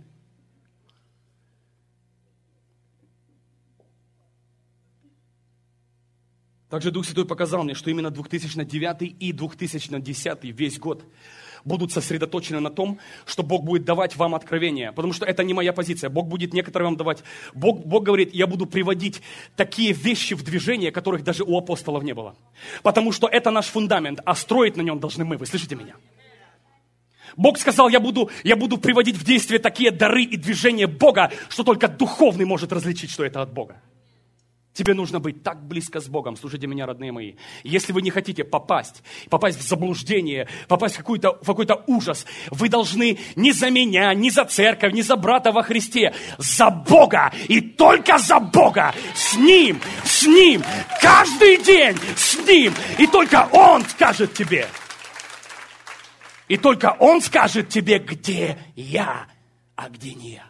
Также Дух Святой показал мне, что именно 2009 и 2010 весь год будут сосредоточены на том, что Бог будет давать вам откровения. Потому что это не моя позиция. Бог будет некоторые вам давать. Бог говорит, я буду приводить такие вещи в движение, которых даже у апостолов не было. Потому что это наш фундамент, а строить на нем должны мы. Вы слышите меня? Бог сказал, я буду приводить в действие такие дары и движения Бога, что только духовный может различить, что это от Бога. Тебе нужно быть так близко с Богом. Слушайте меня, родные мои. Если вы не хотите попасть в заблуждение, попасть в какой-то ужас, вы должны не за меня, не за церковь, не за брата во Христе, за Бога и только за Бога. С Ним, каждый день с Ним. И только Он скажет тебе. И только Он скажет тебе, где я, а где не я.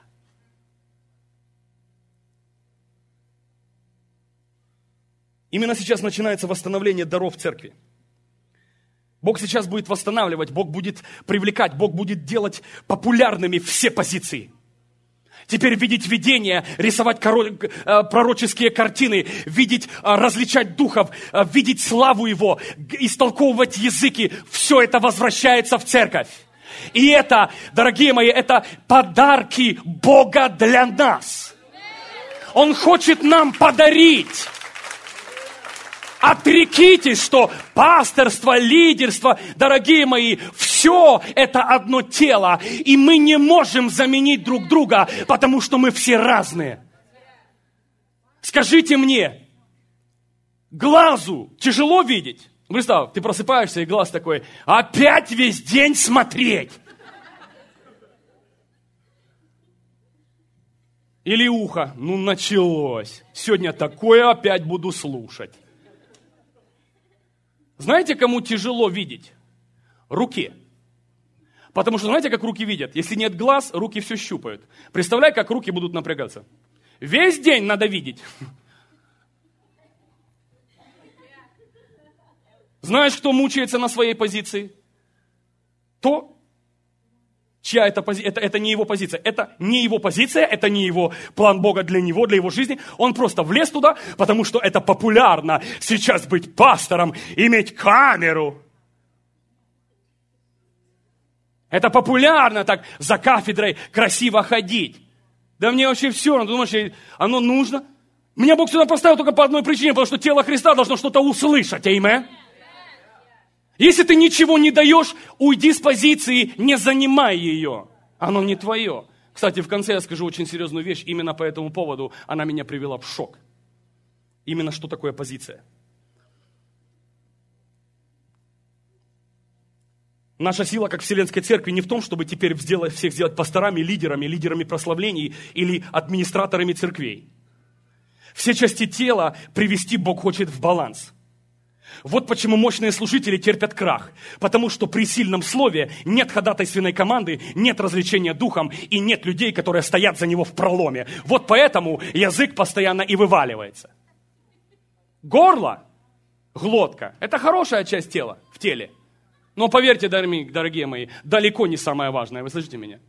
Именно сейчас начинается восстановление даров церкви. Бог сейчас будет восстанавливать, Бог будет привлекать, Бог будет делать популярными все позиции. Теперь видеть видения, рисовать пророческие картины, видеть, различать духов, видеть славу Его, истолковывать языки. Все это возвращается в церковь. И это, дорогие мои, это подарки Бога для нас. Он хочет нам подарить Отрекитесь, что пасторство, лидерство, дорогие мои, все это одно тело. И мы не можем заменить друг друга, потому что мы все разные. Скажите мне, глазу тяжело видеть? Представь, ты просыпаешься, и глаз такой, опять весь день смотреть. Или ухо, ну началось. Сегодня такое опять буду слушать. Знаете, кому тяжело видеть? Руке. Потому что знаете, как руки видят? Если нет глаз, руки все щупают. Представляй, как руки будут напрягаться. Весь день надо видеть. Знаешь, кто мучается на своей позиции? То, чья это позиция? Это не его позиция. Это не его позиция, это не его план Бога для него, для его жизни. Он просто влез туда, потому что это популярно сейчас быть пастором, иметь камеру. Это популярно так за кафедрой красиво ходить. Да мне вообще все равно, думаешь, оно нужно? Меня Бог сюда поставил только по одной причине, потому что тело Христа должно что-то услышать, аминь. Если ты ничего не даешь, уйди с позиции, не занимай ее. Оно не твое. Кстати, в конце я скажу очень серьезную вещь. Именно по этому поводу она меня привела в шок. Именно что такое позиция. Наша сила, как Вселенской Церкви, не в том, чтобы теперь всех сделать пасторами, лидерами прославлений или администраторами церквей. Все части тела привести Бог хочет в баланс. Вот почему мощные служители терпят крах. Потому что при сильном слове нет ходатайственной команды, нет развлечения духом и нет людей, которые стоят за него в проломе. Вот поэтому язык постоянно и вываливается. Горло, глотка – это хорошая часть тела в теле. Но поверьте, дорогие мои, далеко не самое важное. Вы слышите меня?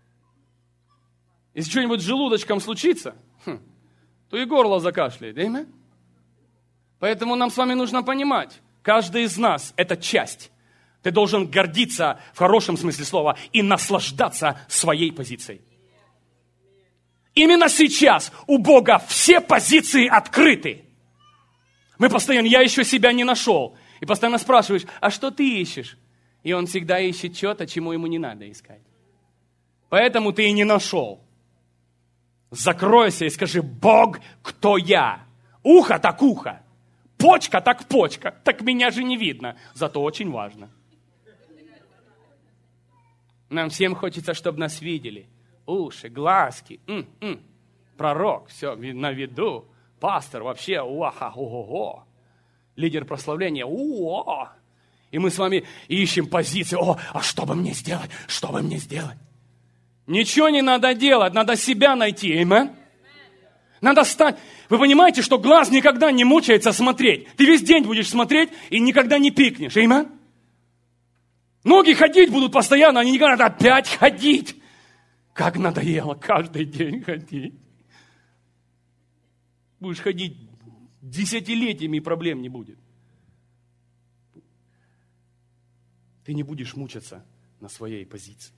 Если что-нибудь с желудочком случится, то и горло закашляет. Аминь? Поэтому нам с вами нужно понимать, каждый из нас – это часть. Ты должен гордиться в хорошем смысле слова и наслаждаться своей позицией. Именно сейчас у Бога все позиции открыты. Мы постоянно, я еще себя не нашел. И постоянно спрашиваешь, а что ты ищешь? И он всегда ищет что-то, чему ему не надо искать. Поэтому ты и не нашел. Закройся и скажи, Бог, кто я? Ухо так ухо. Почка так почка. Так меня же не видно. Зато очень важно. Нам всем хочется, чтобы нас видели. Уши, глазки. Пророк, все на виду. Пастор вообще, ого-го. Лидер прославления, И мы с вами ищем позиции. А что бы мне сделать? Что бы мне сделать? Ничего не надо делать, надо себя найти, аминь. Надо стать... Вы понимаете, что глаз никогда не мучается смотреть. Ты весь день будешь смотреть и никогда не пикнешь, аминь. Ноги ходить будут постоянно, они никогда надо опять ходить. Как надоело каждый день ходить. Будешь ходить десятилетиями, и проблем не будет. Ты не будешь мучиться на своей позиции.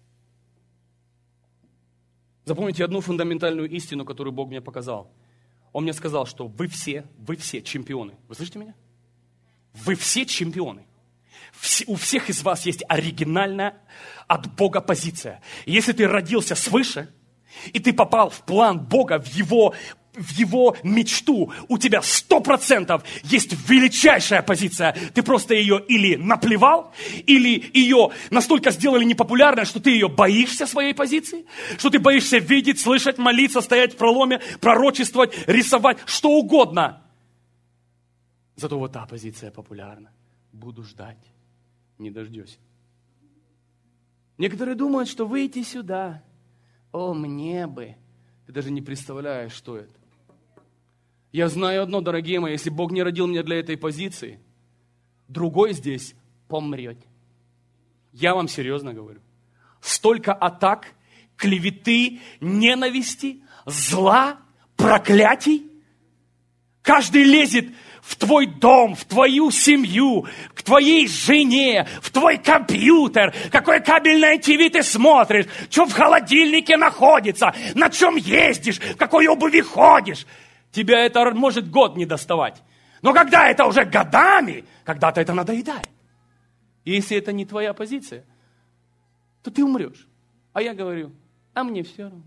Запомните одну фундаментальную истину, которую Бог мне показал. Он мне сказал, что вы все чемпионы. Вы слышите меня? Вы все чемпионы. У всех из вас есть оригинальная от Бога позиция. Если ты родился свыше, и ты попал в план Бога, в его мечту, у тебя 100% есть величайшая позиция. Ты просто ее или наплевал, или ее настолько сделали непопулярной, что ты ее боишься своей позиции, что ты боишься видеть, слышать, молиться, стоять в проломе, пророчествовать, рисовать, что угодно. Зато вот та позиция популярна. Буду ждать, не дождусь. Некоторые думают, что выйти сюда, мне бы. Ты даже не представляешь, что это. Я знаю одно, дорогие мои, если Бог не родил меня для этой позиции, другой здесь помрет. Я вам серьезно говорю. Столько атак, клеветы, ненависти, зла, проклятий. Каждый лезет в твой дом, в твою семью, к твоей жене, в твой компьютер, какое кабельное ТВ ты смотришь, что в холодильнике находится, на чем ездишь, в какой обуви ходишь. Тебя это может год не доставать. Но когда это уже годами, когда-то это надоедает. И если это не твоя позиция, то ты умрешь. А я говорю, а мне все равно.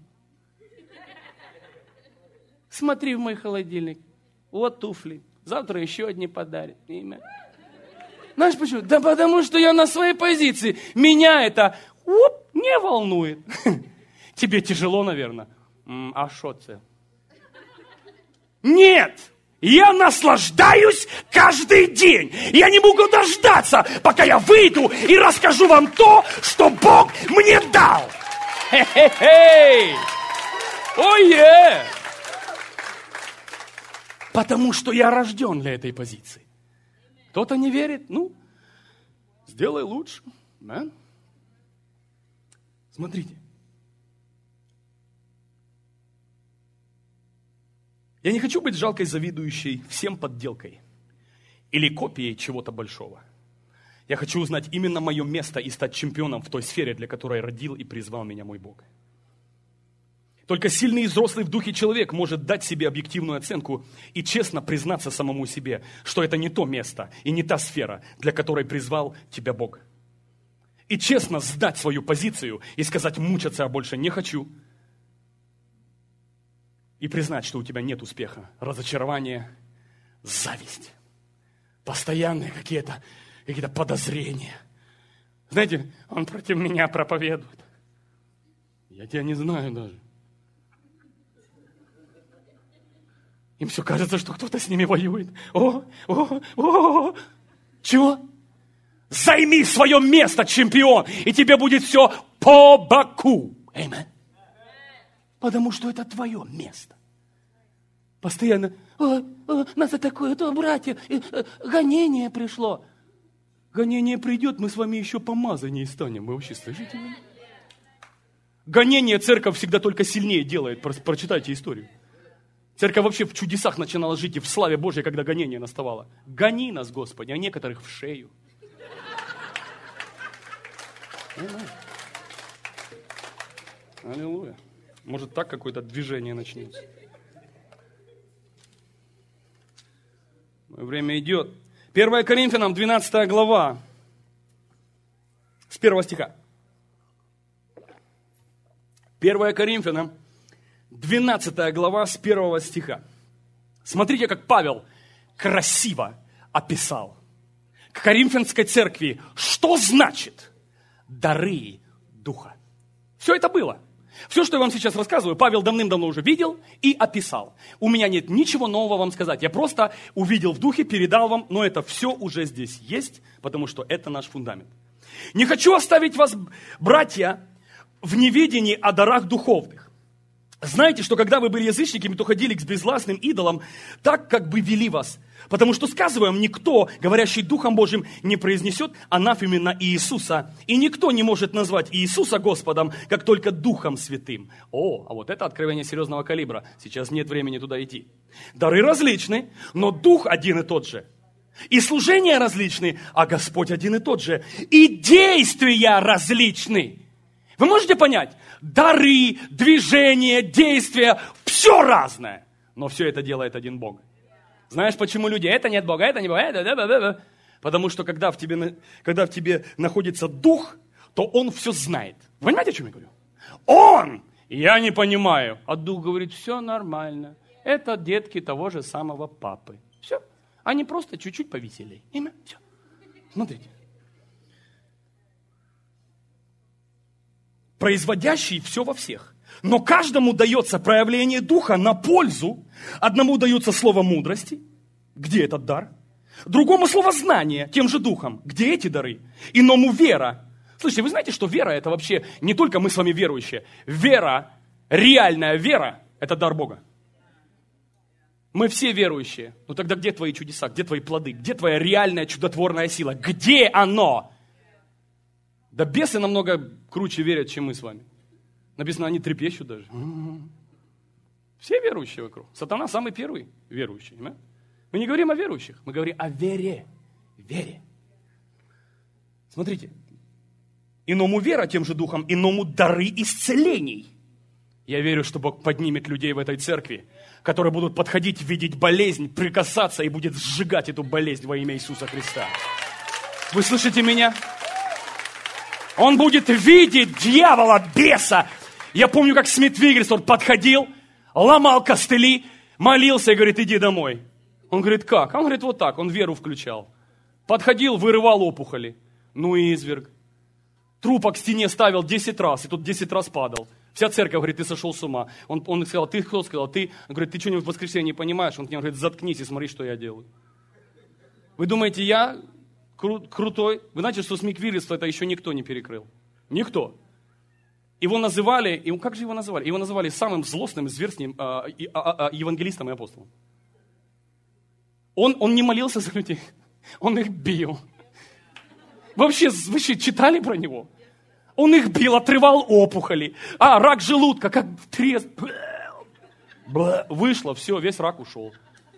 Смотри в мой холодильник. Вот туфли. Завтра еще одни подарят. Знаешь почему? Да потому что я на своей позиции. Меня это не волнует. Тебе тяжело, наверное. А что это? Нет! Я наслаждаюсь каждый день. Я не могу дождаться, пока я выйду и расскажу вам то, что Бог мне дал. Хе-хе-хей! Ой-е! Потому что я рожден для этой позиции. Кто-то не верит, сделай лучше. Да? Смотрите. Я не хочу быть жалкой, завидующей всем подделкой или копией чего-то большого. Я хочу узнать именно мое место и стать чемпионом в той сфере, для которой родил и призвал меня мой Бог. Только сильный и взрослый в духе человек может дать себе объективную оценку и честно признаться самому себе, что это не то место и не та сфера, для которой призвал тебя Бог. И честно сдать свою позицию и сказать: мучаться я больше не хочу. И признать, что у тебя нет успеха, разочарование, зависть, постоянные какие-то подозрения. Знаете, он против меня проповедует. Я тебя не знаю даже. Им все кажется, что кто-то с ними воюет. Чего? Займи свое место, чемпион, и тебе будет все по боку. Аминь. Потому что это твое место. Постоянно, нас такое-то, братья, гонение пришло. Гонение придет, мы с вами еще помазаннее станем. Вы вообще слышите меня? Гонение церковь всегда только сильнее делает. Прочитайте историю. Церковь вообще в чудесах начинала жить и в славе Божьей, когда гонение наставало. Гони нас, Господи, а некоторых в шею. Аллилуйя. Может, так какое-то движение начнется. Время идет. 1 Коринфянам, 12 глава, с 1 стиха. 1 Коринфянам, 12 глава, с 1 стиха. Смотрите, как Павел красиво описал к Коринфянской церкви, что значит дары Духа. Все это было. Все, что я вам сейчас рассказываю, Павел давным-давно уже видел и описал. У меня нет ничего нового вам сказать. Я просто увидел в духе, передал вам, но это все уже здесь есть, потому что это наш фундамент. Не хочу оставить вас, братья, в неведении о дарах духовных. Знаете, что когда вы были язычниками, то ходили к безгласным идолам, так, как бы вели вас. Потому что, сказываю вам, никто, говорящий Духом Божьим, не произнесет анафемы на Иисуса. И никто не может назвать Иисуса Господом, как только Духом Святым. А вот это откровение серьезного калибра. Сейчас нет времени туда идти. Дары различны, но Дух один и тот же. И служения различны, а Господь один и тот же. И действия различны. Вы можете понять? Дары, движения, действия, все разное. Но все это делает один Бог. Знаешь, почему люди, это нет Бога, это не Бога, это... Потому что когда в тебе находится Дух, то Он все знает. Вы понимаете, о чем я говорю? Я не понимаю. А Дух говорит, все нормально. Это детки того же самого папы. Все. Они просто чуть-чуть повеселее. Все. Смотрите. Производящий все во всех. Но каждому дается проявление Духа на пользу. Одному дается слово мудрости. Где этот дар? Другому слово знания, тем же Духом. Где эти дары? Иному вера. Слушайте, вы знаете, что вера это вообще не только мы с вами верующие. Вера, реальная вера, это дар Бога. Мы все верующие. Ну тогда где твои чудеса? Где твои плоды? Где твоя реальная чудотворная сила? Где оно? Да бесы намного круче верят, чем мы с вами. Написано, они трепещут даже. Все верующие вокруг. Сатана самый первый верующий. Понимаете? Мы не говорим о верующих, мы говорим о вере. Вере. Смотрите. Иному вера тем же Духом, иному дары исцелений. Я верю, что Бог поднимет людей в этой церкви, которые будут подходить, видеть болезнь, прикасаться и будет сжигать эту болезнь во имя Иисуса Христа. Вы слышите меня? Он будет видеть дьявола, беса. Я помню, как Смит Вигельсон подходил, ломал костыли, молился и говорит, иди домой. Он говорит, как? Он говорит, вот так. Он веру включал. Подходил, вырывал опухоли. Ну и изверг. Трупа к стене ставил 10 раз, и тут 10 раз падал. Вся церковь говорит, ты сошел с ума. Он сказал, ты кто сказал? Ты. Он говорит, ты что-нибудь в воскресенье не понимаешь? Он к нему говорит, заткнись и смотри, что я делаю. Вы думаете, я крутой? Вы знаете, что Смит Вигельсон это еще никто не перекрыл? Никто. Его называли, как же его называли? Его называли самым злостным, зверским евангелистом и апостолом. Он не молился за людей, он их бил. Вообще, вы читали про него? Он их бил, отрывал опухоли. Рак желудка, как треск. Вышло, все, весь рак ушел.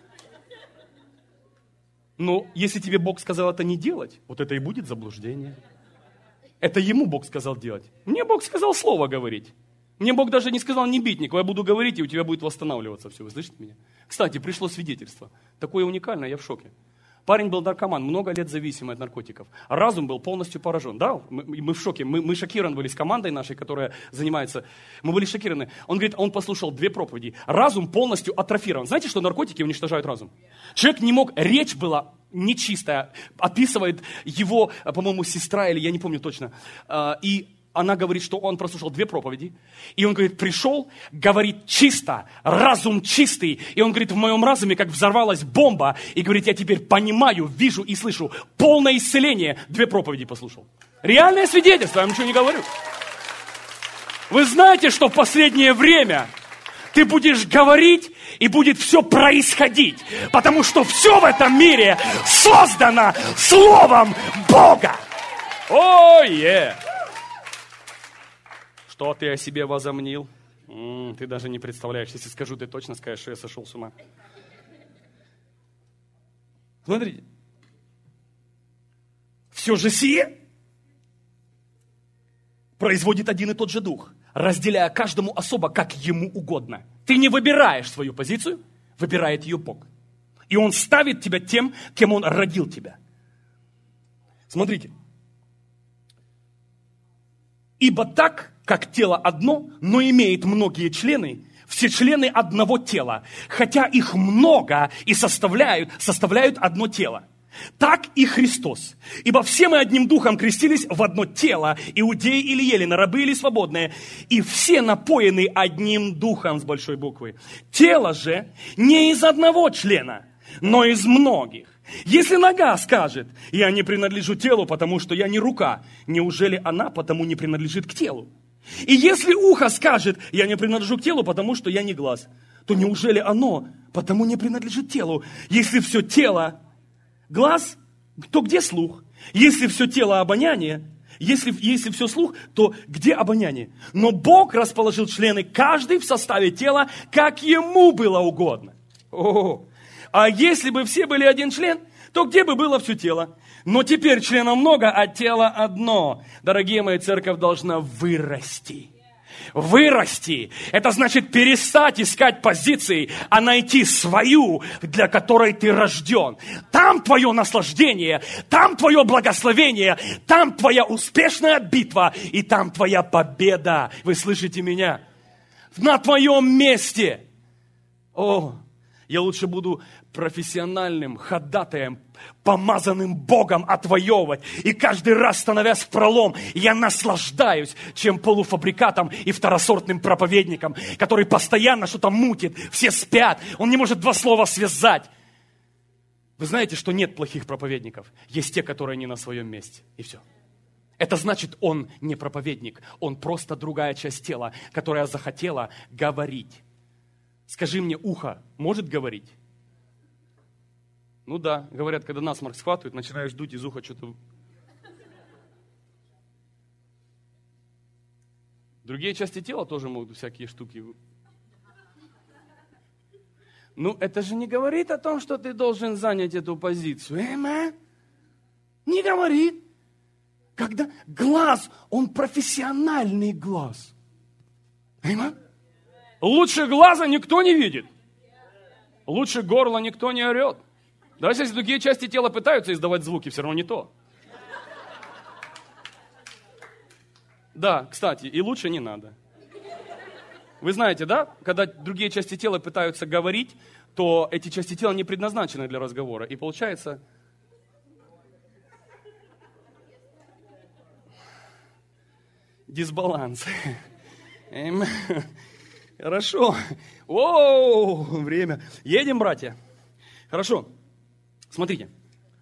Но если тебе Бог сказал это не делать, вот это и будет заблуждение. Это ему Бог сказал делать. Мне Бог сказал слово говорить. Мне Бог даже не сказал не бить никого, я буду говорить, и у тебя будет восстанавливаться все. Вы слышите меня? Кстати, пришло свидетельство. Такое уникальное, я в шоке. Парень был наркоман, много лет зависимый от наркотиков. Разум был полностью поражен. Да, мы в шоке. Мы шокированы были с командой нашей, которая занимается. Мы были шокированы. Он говорит, он послушал 2 проповеди. Разум полностью атрофирован. Знаете, что наркотики уничтожают разум? Человек не мог, речь была нечистая. Описывает его, по-моему, сестра, или я не помню точно. И она говорит, что он прослушал 2 проповеди. И он говорит, пришел, говорит чисто, разум чистый. И он говорит, в моем разуме как взорвалась бомба. И говорит, я теперь понимаю, вижу и слышу. Полное исцеление. 2 проповеди послушал. Реальное свидетельство, я вам ничего не говорю. Вы знаете, что в последнее время ты будешь говорить, и будет все происходить. Потому что все в этом мире создано Словом Бога. Ой! Что ты о себе возомнил? Ты даже не представляешь. Если скажу, ты точно скажешь, что я сошел с ума. Смотрите. Все же сие производит один и тот же дух, разделяя каждому особо, как ему угодно. Ты не выбираешь свою позицию, выбирает ее Бог. И Он ставит тебя тем, кем Он родил тебя. Смотрите. Ибо так, как тело одно, но имеет многие члены, все члены одного тела, хотя их много и составляют одно тело. Так и Христос. Ибо все мы одним духом крестились в одно тело, иудеи или елены, рабы или свободные, и все напоены одним духом с большой буквы. Тело же не из одного члена, но из многих. Если нога скажет, я не принадлежу телу, потому что я не рука, неужели она потому не принадлежит к телу? И если ухо скажет, я не принадлежу к телу, потому что я не глаз, то неужели оно потому не принадлежит телу? Если все тело глаз, то где слух? Если все тело обоняние, если все слух, то где обоняние? Но Бог расположил члены каждый в составе тела, как ему было угодно. А если бы все были один член, то где бы было все тело? Но теперь членов много, а тело одно. Дорогие мои, церковь должна вырасти. Вырасти. Это значит перестать искать позиции, а найти свою, для которой ты рожден. Там твое наслаждение, там твое благословение, там твоя успешная битва и там твоя победа. Вы слышите меня? На твоем месте. Я лучше буду профессиональным ходатаем, помазанным Богом отвоевывать. И каждый раз, становясь в пролом, я наслаждаюсь, чем полуфабрикатом и второсортным проповедником, который постоянно что-то мутит, все спят, он не может 2 слова связать. Вы знаете, что нет плохих проповедников, есть те, которые не на своем месте, и все. Это значит, он не проповедник, он просто другая часть тела, которая захотела говорить. Скажи мне, ухо может говорить? Ну да, говорят, когда насморк схватывает, начинаешь дуть из уха что-то. Другие части тела тоже могут всякие штуки. Ну, это же не говорит о том, что ты должен занять эту позицию. Не говорит. Когда глаз, он профессиональный глаз. Лучше глаза никто не видит. Лучше горла никто не орет. Даже если другие части тела пытаются издавать звуки, все равно не то. Да, кстати, и лучше не надо. Вы знаете, да, когда другие части тела пытаются говорить, то эти части тела не предназначены для разговора. И получается... дисбаланс. Хорошо. О, время. Едем, братья. Хорошо. Смотрите.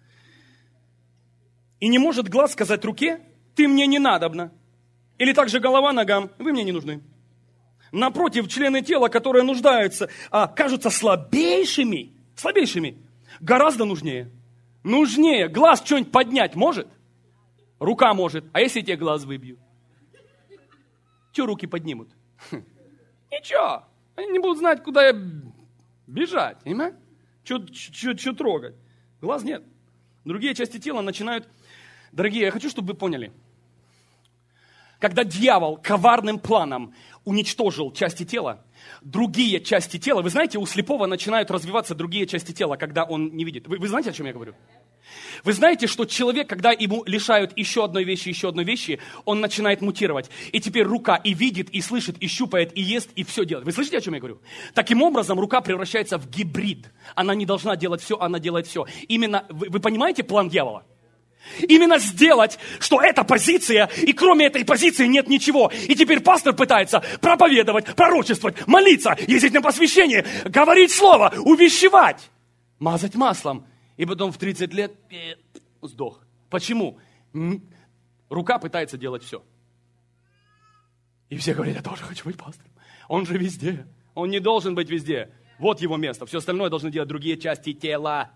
И не может глаз сказать руке: ты мне не надобна. Или также голова ногам: вы мне не нужны. Напротив, члены тела, которые нуждаются, кажутся слабейшими, гораздо нужнее. Нужнее. Глаз что-нибудь поднять может? Рука может. А если я тебе глаз выбью? Что руки поднимут? Ничего. Они не будут знать, куда бежать. Понимаешь? Что трогать? Глаз нет. Другие части тела начинают... Дорогие, я хочу, чтобы вы поняли. Когда дьявол коварным планом уничтожил части тела, другие части тела, вы знаете, у слепого начинают развиваться другие части тела, когда он не видит. Вы знаете, о чем я говорю? Вы знаете, что человек, когда ему лишают еще одной вещи, он начинает мутировать. И теперь рука и видит, и слышит, и щупает, и ест, и все делает. Вы слышите, о чем я говорю? Таким образом, рука превращается в гибрид. Она не должна делать все, она делает все. Именно, вы понимаете план дьявола? Именно сделать, что эта позиция, и кроме этой позиции нет ничего. И теперь пастор пытается проповедовать, пророчествовать, молиться, ездить на посвящение, говорить слово, увещевать, мазать маслом. И потом в 30 лет сдох. Почему? Рука пытается делать все. И все говорят: я тоже хочу быть пастором. Он же везде. Он не должен быть везде. Вот его место. Все остальное должны делать другие части тела.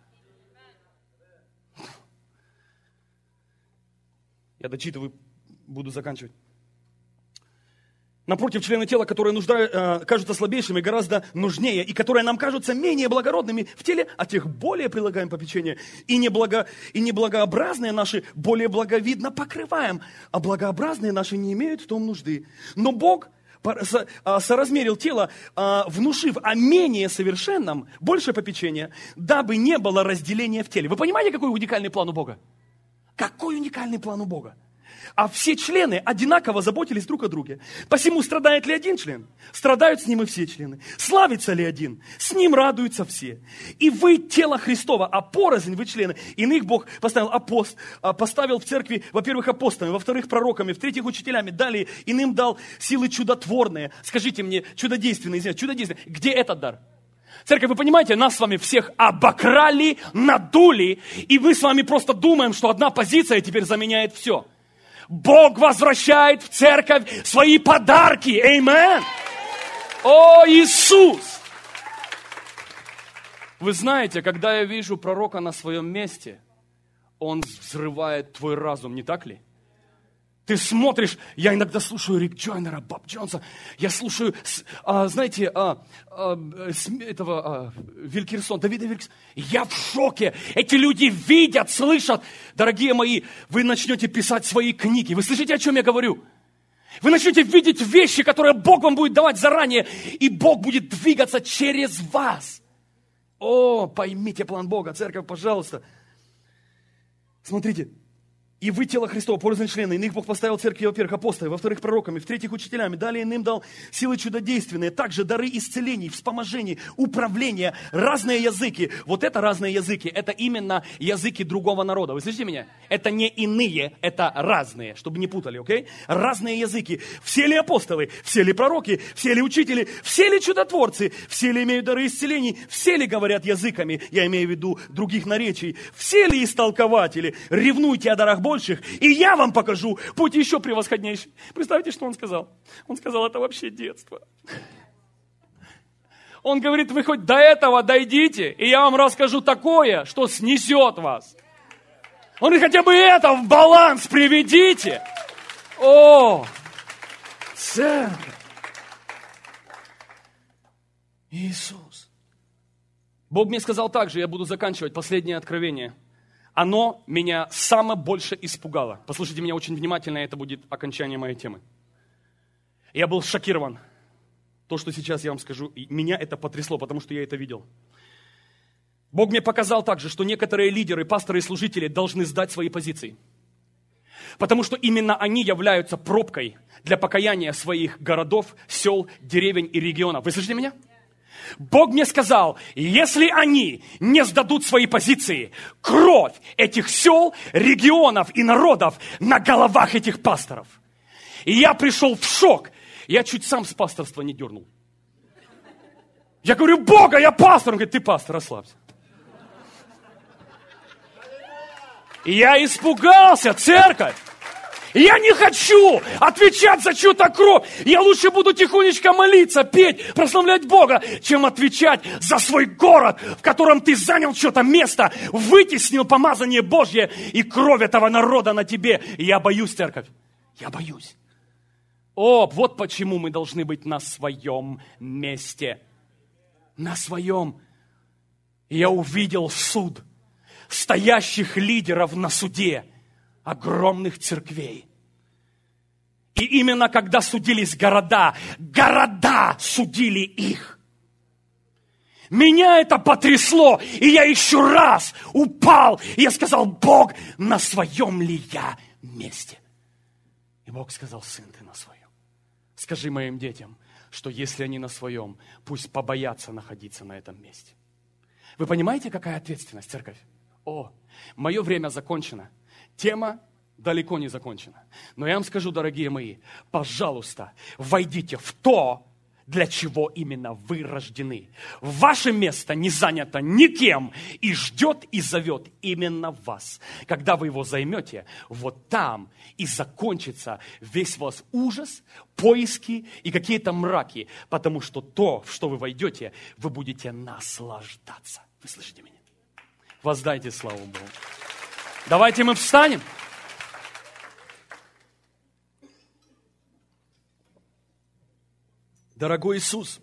Я дочитываю, буду заканчивать. Напротив, члены тела, которые кажутся слабейшими, гораздо нужнее, и которые нам кажутся менее благородными в теле, а тех более прилагаем попечение. И неблагообразные наши более благовидно покрываем, а благообразные наши не имеют в том нужды. Но Бог соразмерил тело, внушив о менее совершенном больше попечения, дабы не было разделения в теле. Вы понимаете, какой уникальный план у Бога? Какой уникальный план у Бога? А все члены одинаково заботились друг о друге. Посему страдает ли один член? Страдают с ним и все члены. Славится ли один? С ним радуются все. И вы тело Христово, а порознь вы члены. Иных Бог поставил в церкви, во-первых, апостолами, во-вторых, пророками, в-третьих, учителями. Далее иным дал силы чудотворные. Скажите мне, чудодейственные. Где этот дар? Церковь, вы понимаете, нас с вами всех обокрали, надули, и мы с вами просто думаем, что одна позиция теперь заменяет все. Бог возвращает в церковь свои подарки. Аминь. О, Иисус! Вы знаете, когда я вижу пророка на своем месте, он взрывает твой разум, не так ли? Ты смотришь, я иногда слушаю Рик Джойнера, Боб Джонса, я слушаю, знаете, Вилькерсон, Давида Вилькерсона. Я в шоке. Эти люди видят, слышат. Дорогие мои, вы начнете писать свои книги. Вы слышите, о чем я говорю? Вы начнете видеть вещи, которые Бог вам будет давать заранее, и Бог будет двигаться через вас. О, поймите план Бога, церковь, пожалуйста. Смотрите. И вы тело Христово, порознь члены. Иных Бог поставил в церкви, во-первых, апостолами, во-вторых, пророками, в-третьих, учителями. Далее иным дал силы чудодейственные, также дары исцелений, вспоможений, управления, разные языки. Вот это разные языки, это именно языки другого народа. Вы слышите меня? Это не иные, это разные, чтобы не путали, окей? Разные языки. Все ли апостолы, все ли пророки, все ли учители, все ли чудотворцы, все ли имеют дары исцелений, все ли говорят языками, я имею в виду других наречий, все ли истолкователи, ревнуйте о дарах больших, и я вам покажу путь еще превосходнейший. Представьте, что он сказал? Он сказал, это вообще детство. Он говорит, вы хоть до этого дойдите, и я вам расскажу такое, что снесет вас. Он говорит, хотя бы это в баланс приведите. О, церковь. Иисус. Бог мне сказал также, я буду заканчивать, последнее откровение. Оно меня самое больше испугало. Послушайте меня очень внимательно, это будет окончание моей темы. Я был шокирован. то, что сейчас я вам скажу, меня это потрясло, потому что я это видел. Бог мне показал также, что некоторые лидеры, пасторы и служители должны сдать свои позиции. Потому что именно они являются пробкой для покаяния своих городов, сел, деревень и регионов. Вы слышите меня? Бог мне сказал, если они не сдадут свои позиции, кровь этих сел, регионов и народов на головах этих пасторов. И я пришел в шок. Я чуть сам с пасторства не дернул. Я говорю, Бога, я пастор. Он говорит, ты пастор, расслабься. И я испугался, церковь. Я не хочу отвечать за чью-то кровь. Я лучше буду тихонечко молиться, петь, прославлять Бога, чем отвечать за свой город, в котором ты занял что-то место, вытеснил помазание Божье и кровь этого народа на тебе. И я боюсь, церковь. Я боюсь. О, вот почему мы должны быть на своем месте. На своем. И я увидел суд стоящих лидеров на суде огромных церквей. И именно когда судились города, города судили их. Меня это потрясло, и я еще раз упал, и я сказал, Бог, на своем ли я месте? И Бог сказал, сын, ты на своем. Скажи моим детям, что если они на своем, пусть побоятся находиться на этом месте. Вы понимаете, какая ответственность, церковь? О, мое время закончено. Тема далеко не закончена. Но я вам скажу, дорогие мои, пожалуйста, войдите в то, для чего именно вы рождены. Ваше место не занято никем и ждет и зовет именно вас. Когда вы его займете, вот там и закончится весь ваш ужас, поиски и какие-то мраки. Потому что то, в что вы войдете, вы будете наслаждаться. Вы слышите меня? Воздайте славу Богу. Давайте мы встанем. Дорогой Иисус,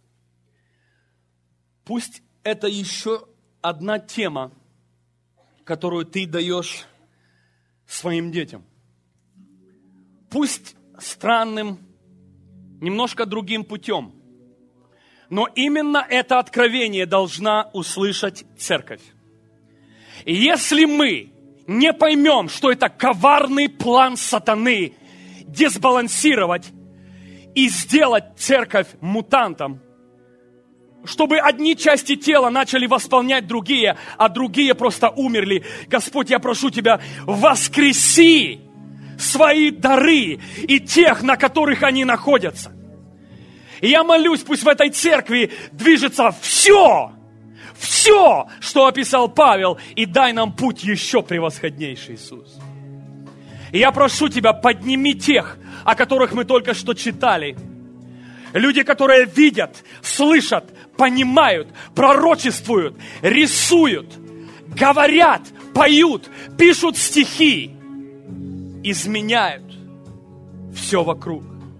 пусть это еще одна тема, которую Ты даешь своим детям. Пусть странным, немножко другим путем, но именно это откровение должна услышать церковь. И если мы не поймем, что это коварный план сатаны дисбалансировать и сделать церковь мутантом, чтобы одни части тела начали восполнять другие, а другие просто умерли. Господь, я прошу Тебя, воскреси свои дары и тех, на которых они находятся. И я молюсь, пусть в этой церкви движется все, что описал Павел, и дай нам путь еще превосходнейший, Иисус. И я прошу Тебя, подними тех, о которых мы только что читали. Люди, которые видят, слышат, понимают, пророчествуют, рисуют, говорят, поют, пишут стихи, изменяют все вокруг.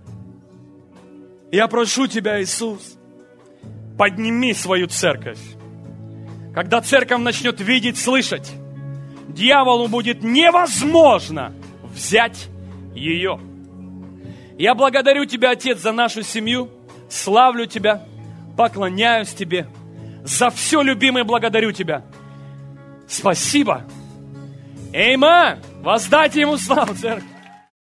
Я прошу Тебя, Иисус, подними свою церковь. Когда церковь начнет видеть, слышать, дьяволу будет невозможно взять ее. Я благодарю Тебя, Отец, за нашу семью, славлю Тебя, поклоняюсь Тебе. За все, любимый, благодарю Тебя. Спасибо. Эймен! Воздайте Ему славу, церковь.